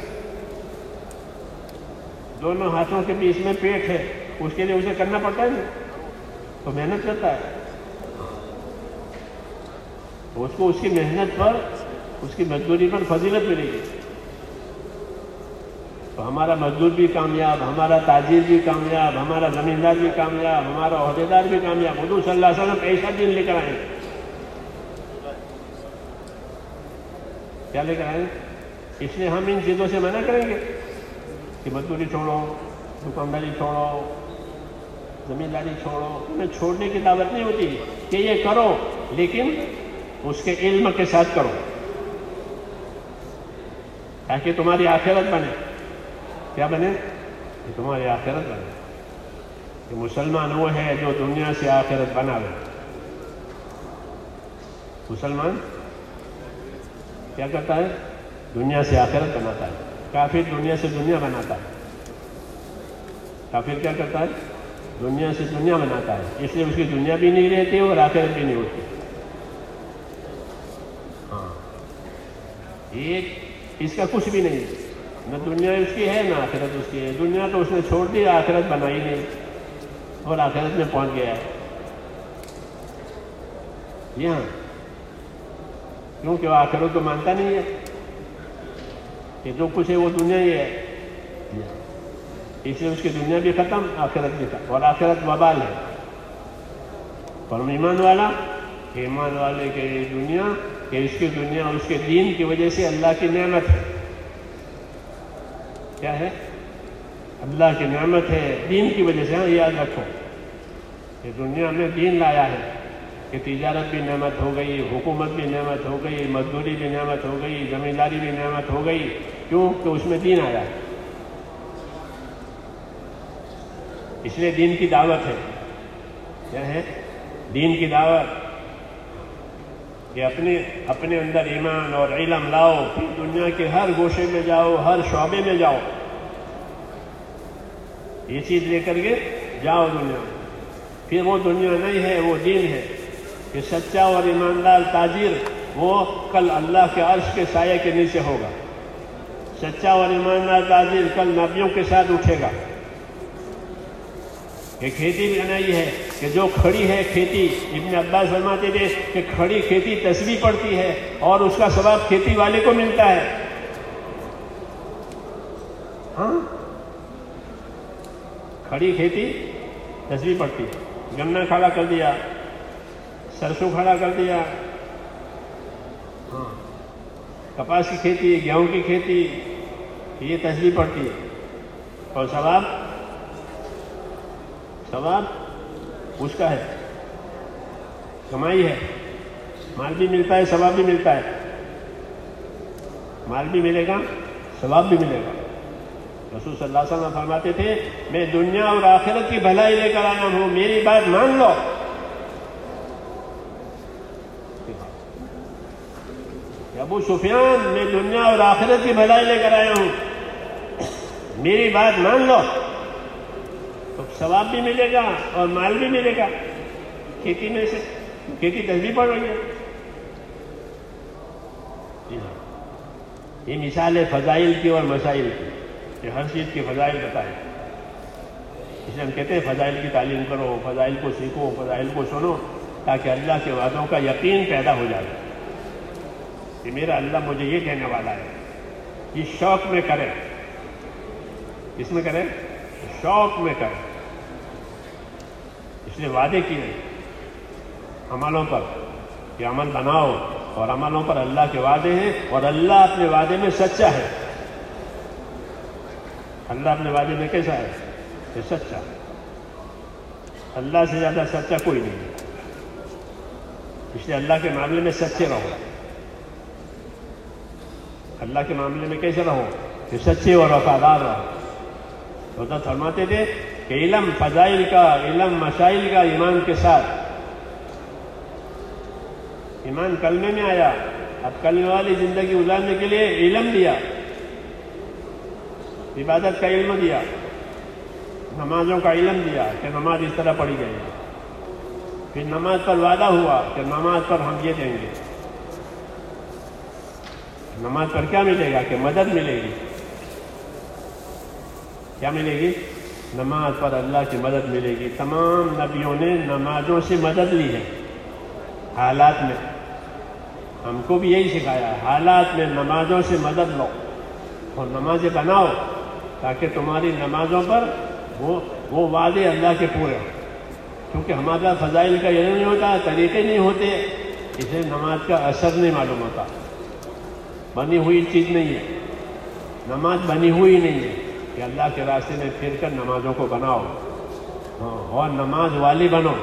S1: دونوں ہاتھوں کے بیچ میں پیٹ ہے، اس کے لیے اسے کرنا پڑتا ہے نا، تو محنت کرتا ہے. اس کو اس کی محنت پر، اس کی مزدوری پر فضیلت ملے گی. تو ہمارا مزدور بھی کامیاب، ہمارا تاجر بھی کامیاب، ہمارا زمیندار بھی کامیاب، ہمارا عہدیدار بھی کامیاب. حضور صلی اللہ علیہ وسلم ایسا دین لے کر آئے. کیا لے کر آئے؟ اس لیے ہم ان چیزوں سے منع کریں گے کہ مزدوری چھوڑو، دکانداری چھوڑو، زمینداری چھوڑو، انہیں چھوڑنے کی دعوت نہیں ہوتی کہ یہ کرو، لیکن اس کے علم کے ساتھ کرو تاکہ تمہاری آخرت بنے۔ کیا بنے؟ کہ تمہاری آخرت بنے۔ کہ مسلمان وہ ہے جو دنیا سے آخرت بناوے۔ مسلمان کیا کرتا ہے؟ دنیا سے آخرت بناتا ہے۔ کافر دنیا سے دنیا بناتا ہے۔ کافر کیا کرتا ہے؟ دنیا سے دنیا بناتا ہے، اس لیے اس کی دنیا بھی نہیں رہتی اور آخرت بھی نہیں ہوتی۔ ہاں، اس کا کچھ بھی نہیں، نہ دنیا اس کی ہے نہ آخرت اس کی ہے۔ دنیا تو اس نے چھوڑ دی، آخرت بنائی نہیں اور آخرت میں پہنچ گیا ہے۔ جی ہاں، کیونکہ وہ آخرت کو مانتا نہیں ہے کہ جو کچھ ہے وہ دنیا ہی ہے، اس لیے اس کی دنیا بھی ختم، آخرت بھی ختم، اور آخرت وبال ہے۔ اور ایمان والا، ایمان والے کے دنیا، کہ اس کی دنیا اس کے دین کی وجہ سے اللہ کی نعمت ہے۔ کیا ہے؟ اللہ کی نعمت ہے دین کی وجہ سے۔ ہاں، یاد رکھو کہ دنیا میں دین لایا ہے، کہ تجارت بھی نعمت ہو گئی، حکومت بھی نعمت ہو گئی، مزدوری بھی نعمت ہو گئی، زمینداری بھی نعمت ہو گئی۔ کیوں؟ کہ اس میں دین آیا ہے، اس لیے دین کی دعوت ہے۔ کیا ہے؟ دین کی دعوت، کہ اپنے اندر ایمان اور علم لاؤ، پھر دنیا کے ہر گوشے میں جاؤ، ہر شعبے میں جاؤ، یہ چیز لے کر کے جاؤ دنیا میں۔ پھر وہ دنیا نہیں ہے، وہ دین ہے، کہ سچا اور ایماندار تاجر وہ کل اللہ کے عرش کے سائے کے نیچے ہوگا۔ سچا اور ایماندار تاجر کل نبیوں کے ساتھ اٹھے گا۔ کہ کھیتی بھی بنائی ہے، کہ جو کھڑی ہے کھیتی، ابن عباس فرماتے تھے کہ کھڑی کھیتی تسبیح پڑتی ہے اور اس کا ثواب کھیتی والے کو ملتا ہے۔ ہاں، کھڑی کھیتی تسبیح پڑتی ہے۔ گنا کھڑا کر دیا، سرسوں کھڑا کر دیا، ہاں، کپاس کی کھیتی، گیہوں کی کھیتی، یہ تسبیح پڑتی ہے، اور ثواب اس کا ہے، کمائی ہے، مال بھی ملتا ہے، ثواب بھی ملتا ہے، مال بھی ملے گا، ثواب بھی ملے گا۔ رسول صلی اللہ علیہ وسلم فرماتے تھے میں دنیا اور آخرت کی بھلائی لے کر آیا ہوں، میری بات مان لو۔ ابو سفیان، میں دنیا اور آخرت کی بھلائی لے کر آیا ہوں، میری بات مان لو، تو ثواب بھی ملے گا اور مال بھی ملے گا۔ کھیتی میں سے کھیتی تسبیح پڑھ رہی ہے۔ یہ مثال ہے فضائل کی اور مسائل کی، کہ ہر چیز کے فضائل بتائیں۔ اس لیے ہم کہتے ہیں فضائل کی تعلیم کرو، فضائل کو سیکھو، فضائل کو سنو، تاکہ اللہ کے وعدوں کا یقین پیدا ہو جائے کہ میرا اللہ مجھے یہ کہنے والا ہے۔ یہ شوق میں کرے، اس میں کرے، شوق میں کرے، اس لیے وعدے کیے عملوں پر کہ عمل بناؤ، اور عملوں پر اللہ کے وعدے ہیں، اور اللہ اپنے وعدے میں سچا ہے۔ اللہ اپنے وعدے میں کیسا ہے؟ کہ سچا۔ اللہ سے زیادہ سچا کوئی نہیں ہے، اس لیے اللہ کے معاملے میں سچے رہو۔ اللہ کے معاملے میں کیسے رہو؟ کہ سچے اور وفادار رہو۔ حضرت فرماتے تھے کہ علم فضائل کا، علم مسائل کا ایمان کے ساتھ۔ ایمان کلمے میں آیا، اب کلمے والی زندگی گزارنے کے لیے علم دیا، عبادت کا علم دیا، نمازوں کا علم دیا کہ نماز اس طرح پڑھی جائے گی۔ پھر نماز پر وعدہ ہوا کہ نماز پر ہم یہ دیں گے۔ نماز پر کیا ملے گا؟ کہ مدد ملے گی۔ کیا ملے گی؟ نماز پر اللہ کی مدد ملے گی۔ تمام نبیوں نے نمازوں سے مدد لی ہے حالات میں، ہم کو بھی یہی سکھایا ہے، حالات میں نمازوں سے مدد لو اور نمازیں بناؤ، تاکہ تمہاری نمازوں پر وہ وعدے اللہ کے پورے ہوں۔ کیونکہ ہمارا فضائل کا علم نہیں ہوتا، طریقے نہیں ہوتے، اسے نماز کا اثر نہیں معلوم ہوتا۔ بنی ہوئی چیز نہیں ہے، نماز بنی ہوئی نہیں ہے کہ اللہ کے راستے میں پھر کر نمازوں کو بناؤ۔ اور نماز والی بنو.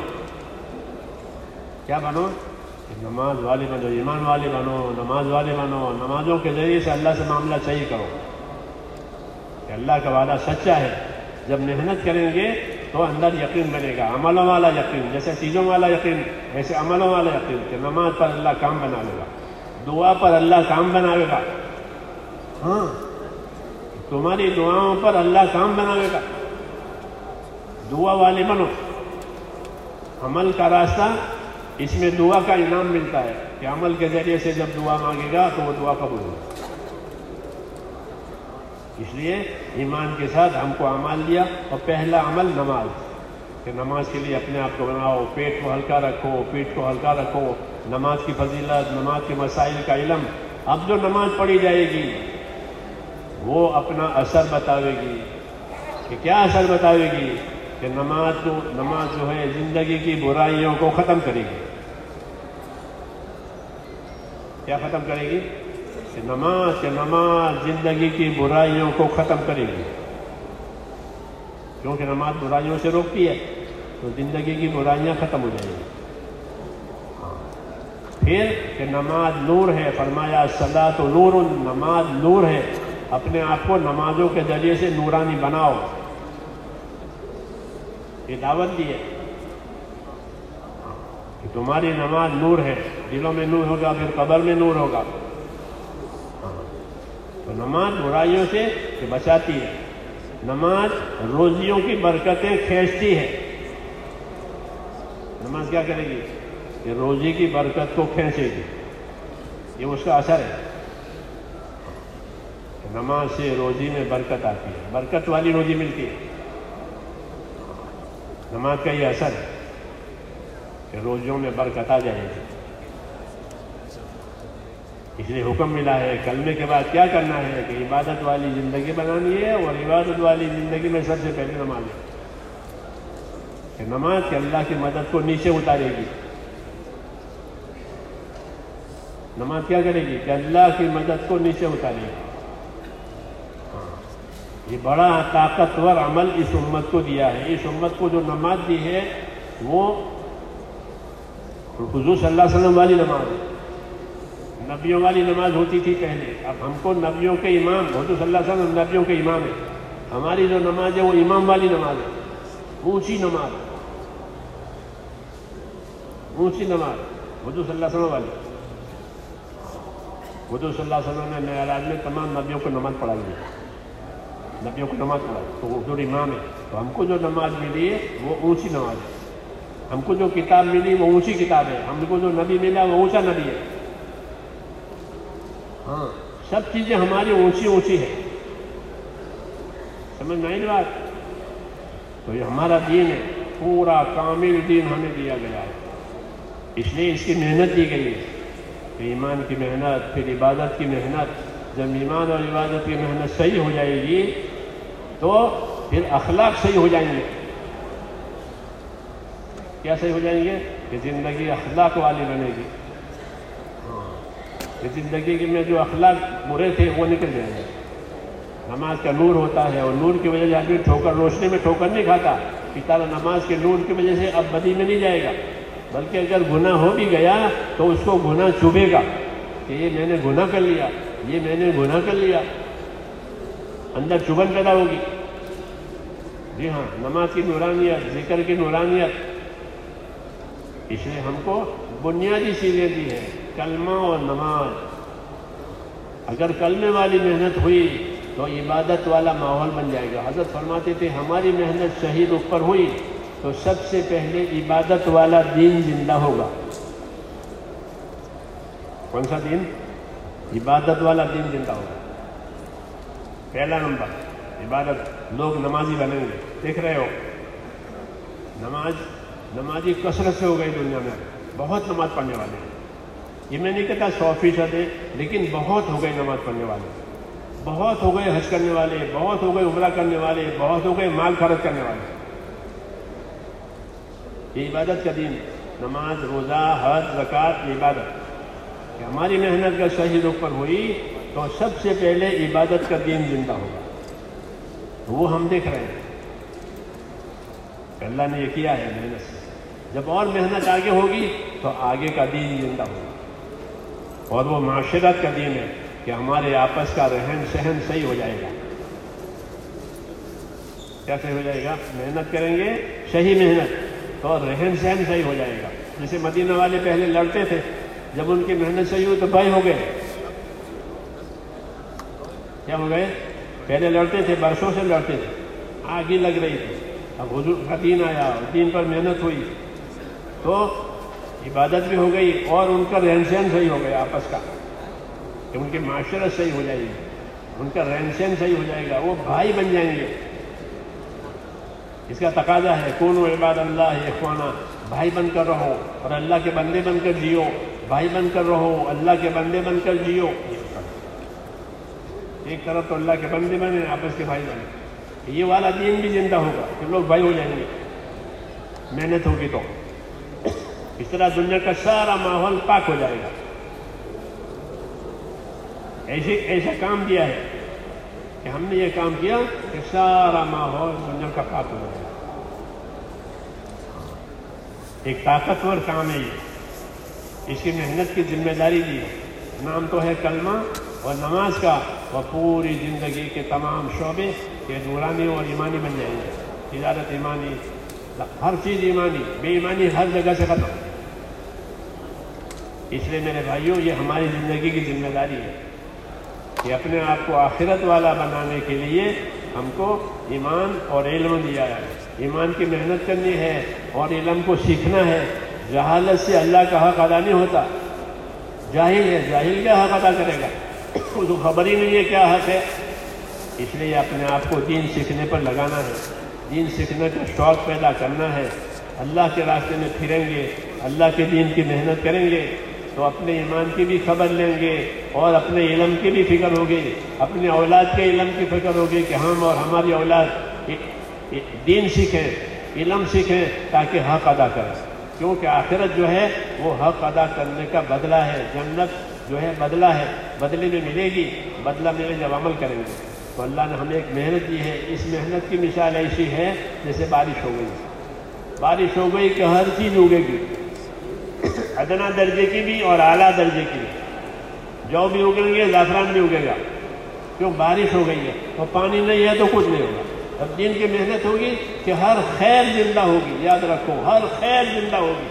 S1: کیا بنو؟ نماز والی بنو، ایمان والی بنو، نماز والے بنو. نمازوں کے ذریعے سے اللہ سے معاملہ صحیح کرو کہ اللہ کا وعدہ سچا ہے. جب محنت کریں گے تو اندر یقین بنے گا، عملوں والا یقین. جیسے چیزوں والا یقین ایسے عملوں والا یقین کہ نماز پر اللہ کام بنا لے گا، دعا پر اللہ کام بنائے گا. ہاں، تمہاری دعاؤں پر اللہ کام بنائے گا. دعا والے بنو. عمل کا راستہ، اس میں دعا کا انعام ملتا ہے کہ عمل کے ذریعے سے جب دعا مانگے گا تو وہ دعا قبول ہوگا. اس لیے ایمان کے ساتھ ہم کو اعمال دیا، اور پہلا عمل نماز، کہ نماز کے لیے اپنے آپ کو بناؤ، پیٹ کو ہلکا رکھو، پیٹ کو ہلکا رکھو. نماز کی فضیلت، نماز کے مسائل کا علم. اب جو نماز پڑھی جائے گی وہ اپنا اثر بتاوے گی. کہ کیا اثر بتاوے گی؟ کہ نماز جو ہے زندگی کی برائیوں کو ختم کرے گی. کیا ختم کرے گی؟ کہ نماز زندگی کی برائیوں کو ختم کرے گی. کیونکہ نماز برائیوں سے روکتی ہے تو زندگی کی برائیاں ختم ہو جائیں گی. پھر کہ نماز نور ہے، فرمایا الصلاۃ نور، نماز نور ہے. اپنے آپ کو نمازوں کے ذریعے سے نورانی بناؤ. یہ دعوت دی ہے کہ تمہاری نماز نور ہے. دلوں میں نور ہوگا، پھر قبر میں نور ہوگا. تو نماز برائیوں سے بچاتی ہے. نماز روزیوں کی برکتیں کھینچتی ہے. نماز کیا کرے گی؟ کہ روزی کی برکت کو کھینچے گی. یہ اس کا اثر ہے. نماز سے روزی میں برکت آتی ہے، برکت والی روزی ملتی ہے. نماز کا یہ اثر ہے کہ روزیوں میں برکت آ جائے گی. اس لیے حکم ملا ہے کلمے کے بعد کیا کرنا ہے کہ عبادت والی زندگی بنانی ہے، اور عبادت والی زندگی میں سب سے پہلے نماز ہے. کہ نماز کے اللہ کی مدد کو نیچے اتارے گی. نماز کیا کرے گی؟ کہ اللہ کی مدد کو نیچے اتارے گی. یہ بڑا طاقتور عمل اس امت کو دیا ہے. اس امت کو جو نماز دی ہے وہ حضور صلی اللہ علیہ وسلم والی نماز ہے. نبیوں والی نماز ہوتی تھی پہلے. اب ہم کو نبیوں کے امام، حضور صلی اللہ علیہ وسلم نبیوں کے امام ہے. ہماری جو نماز ہے وہ امام والی نماز ہے، اونچی نماز، اونچی نماز حضور صلی اللہ علیہ وسلم والی. حضور صلی اللہ علیہ وسلم نے معراج میں تمام نبیوں کو نماز پڑھائی ہے. نبیوں کو نماز پڑھائی تو حضور امام ہے. تو ہم کو جو نماز ملی ہے وہ اونچی نماز ہے. ہم کو جو کتاب ملی وہ اونچی کتاب ہے. ہم کو جو نبی ملا وہ اونچا نبی ہے. ہاں، سب چیزیں ہماری اونچی اونچی ہے. سمجھ میں آئی بات؟ تو یہ ہمارا دین ہے، پورا کامل دین ہمیں دیا گیا ہے. اس لیے اس کی محنت دی گئی ہے کہ ایمان کی محنت، پھر عبادت کی محنت. جب ایمان اور عبادت کی محنت صحیح ہو جائے گی تو پھر اخلاق صحیح ہو جائیں گے. کیا صحیح ہو جائیں گے؟ کہ زندگی اخلاق والی بنے گی. کہ زندگی میں جو اخلاق برے تھے وہ نکل جائیں گے. نماز کا نور ہوتا ہے، اور نور کی وجہ سے آدمی ٹھوکر، روشنی میں ٹھوکر نہیں کھاتا. پتا نماز کے نور کی وجہ سے اب بدی میں نہیں جائے گا، بلکہ اگر گناہ ہو بھی گیا تو اس کو گناہ چبھے گا کہ یہ میں نے گناہ کر لیا، یہ میں نے گناہ کر لیا. اندر چبھن پیدا ہوگی. جی ہاں، نماز کی نورانیت، ذکر کی نورانیت. اس لیے ہم کو بنیادی چیزیں دی ہے، کلمہ اور نماز. اگر کلمے والی محنت ہوئی تو عبادت والا ماحول بن جائے گا. حضرت فرماتے تھے ہماری محنت صحیح رخ پر ہوئی تو سب سے پہلے عبادت والا دین زندہ ہوگا. کون سا دین؟ عبادت والا دین زندہ ہوگا. پہلا نمبر عبادت. لوگ نمازی بنیں گے. دیکھ رہے ہو نمازی کثرت سے ہو گئی دنیا میں. بہت نماز پڑھنے والے ہیں. یہ میں نہیں کہتا 100% ہے، لیکن بہت ہو گئے نماز پڑھنے والے. بہت ہو گئے حج کرنے والے، بہت ہو گئے عمرہ کرنے والے، بہت ہو گئے مال خرچ کرنے والے. یہ عبادت کا دین. نماز، روزہ، حج، زکوٰۃ، یہ عبادت. کہ ہماری محنت کا صحیح رخ پر ہوئی تو سب سے پہلے عبادت کا دین زندہ ہوگا. وہ ہم دیکھ رہے ہیں. اللہ نے یہ کیا ہے محنت سے. جب اور محنت آگے ہوگی تو آگے کا دین زندہ ہوگا. اور وہ معاشرت کا دین ہے کہ ہمارے آپس کا رہن سہن صحیح ہو جائے گا. کیا صحیح ہو جائے گا؟ محنت کریں گے صحیح محنت تو رہن سہن صحیح ہو جائے گا. جیسے مدینہ والے پہلے لڑتے تھے، جب ان کی محنت صحیح ہوئی تو بھائی ہو گئے. کیا ہو گئے؟ پہلے لڑتے تھے، برسوں سے لڑتے تھے، آگ ہی لگ رہی تھی. اب حضور کا دین آیا، دین پر محنت ہوئی تو عبادت بھی ہو گئی اور ان کا رہن سہن صحیح ہو گیا آپس کا، کہ ان کی معاشرت صحیح ہو جائے گی، ان کا رہن سہن صحیح ہو جائے گا، وہ بھائی بن جائیں گے. اس کا تقاضا ہے کونوا عباد اللہ اخوانا، بھائی بن کر رہو اور اللہ کے بندے بن کر جیو. بھائی بن کر رہو، اللہ کے بندے بن کر جیو. ایک طرف تو اللہ کے بندے بنے، آپس کے بھائی بنے. یہ والا دین بھی زندہ ہوگا کہ لوگ بھائی ہو جائیں گے، محنت ہوگی تو. اس طرح دنیا کا سارا ماحول پاک ہو جائے گا. ایسا کام کیا ہے کہ ہم نے یہ کام کیا کہ سارا ماحول دنیا کا پاک ہو جائے گا. ایک طاقتور کام ہے یہ، اس کی محنت کی ذمہ داری دی ہے. نام تو ہے کلمہ اور نماز کا، اور پوری زندگی کے تمام شعبے کے نورانی اور ایمانی بن جائیں گے. تجارت ایمانی، ہر چیز ایمانی، بے ایمانی ہر جگہ سے ختم. اس لیے میرے بھائیوں، یہ ہماری زندگی کی ذمہ داری ہے کہ اپنے آپ کو آخرت والا بنانے کے لیے ہم کو ایمان اور علم دیا ہے. ایمان کی محنت کرنی ہے اور علم کو سیکھنا ہے. جہالت سے اللہ کا حق ادا نہیں ہوتا. جاہل ہے، جاہل کیا حق ادا کرے گا؟ اس کو خبر ہی نہیں ہے کیا حق ہے. اس لیے اپنے آپ کو دین سیکھنے پر لگانا ہے، دین سیکھنے کا شوق پیدا کرنا ہے. اللہ کے راستے میں پھریں گے، اللہ کے دین کی محنت کریں گے تو اپنے ایمان کی بھی خبر لیں گے اور اپنے علم کی بھی فکر ہوگی، اپنے اولاد کے علم کی فکر ہوگی کہ ہم اور ہماری اولاد دین سیکھیں، علم سیکھیں تاکہ حق ادا کریں. کیونکہ آخرت جو ہے وہ حق ادا کرنے کا بدلہ ہے. جنت جو ہے بدلہ ہے، بدلے میں ملے گی. بدلہ ملے جب عمل کریں گے. تو اللہ نے ہمیں ایک محنت دی ہے. اس محنت کی مثال ایسی ہے جیسے بارش ہو گئی. بارش ہو گئی کہ ہر چیز اگے گی، ادنا درجے کی بھی اور اعلیٰ درجے کی بھی. جو بھی اگیں گے، زعفران بھی اگے گا. کیوں؟ بارش ہو گئی ہے. اور پانی نہیں ہے تو کچھ نہیں ہوگا. اب دین کی محنت ہوگی کہ ہر خیر زندہ ہوگی. یاد رکھو، ہر خیر زندہ ہوگی،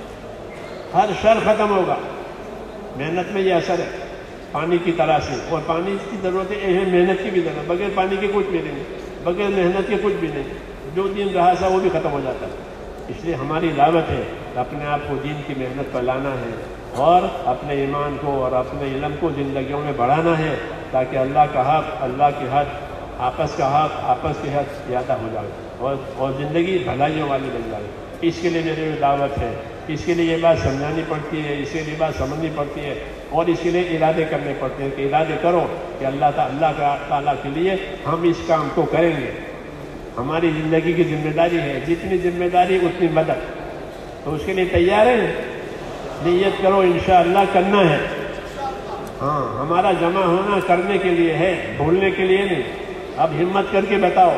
S1: ہر شر ختم ہوگا. محنت میں یہ اثر ہے پانی کی طرح سے. اور پانی کی ضرورت ہے، محنت کی بھی ضرورت. بغیر پانی کے کچھ بھی نہیں، بغیر محنت کے کچھ بھی نہیں. جو دین رہا تھا وہ بھی ختم ہو جاتا ہے. اس لیے ہماری دعوت ہے کہ اپنے آپ کو دین کی محنت پر لانا ہے اور اپنے ایمان کو اور اپنے علم کو زندگیوں میں بڑھانا ہے تاکہ اللہ کا حق، اللہ کے حق، آپس کا حق، آپس کے حق زیادہ ہو جائے اور زندگی بھلائیوں والی بن جائے. اس کے لیے میری دعوت ہے. اس کے لیے یہ بات سمجھانی پڑتی ہے، اس کے لیے بات سمجھنی پڑتی ہے اور اس کے لیے ارادے کرنے پڑتے ہیں کہ ارادے کرو کہ اللہ تعالیٰ کے لیے ہم اس کام کو کریں گے. ہماری زندگی کی ذمہ داری ہے، جتنی ذمہ داری اتنی مدد. تو اس کے لیے تیار ہیں؟ نیت کرو، انشاءاللہ کرنا ہے. ہاں، ہمارا جمع ہونا کرنے کے لیے ہے، بھولنے کے لیے نہیں. اب ہمت کر کے بتاؤ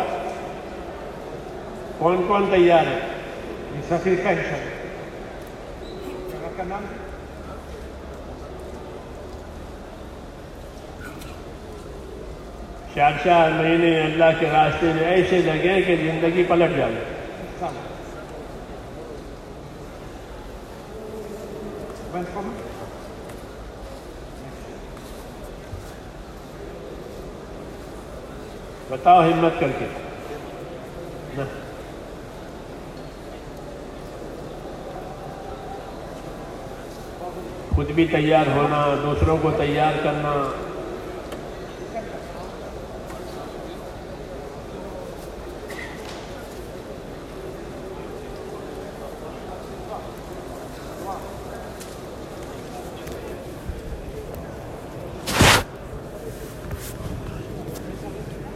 S1: کون کون تیار ہے؟
S2: سفیر کا انشاءاللہ. کا نام
S1: چار مہینے اللہ کے راستے میں ایسے لگے کہ زندگی پلٹ جائے. بتاؤ ہمت کر کے. خود بھی تیار ہونا، دوسروں کو تیار کرنا.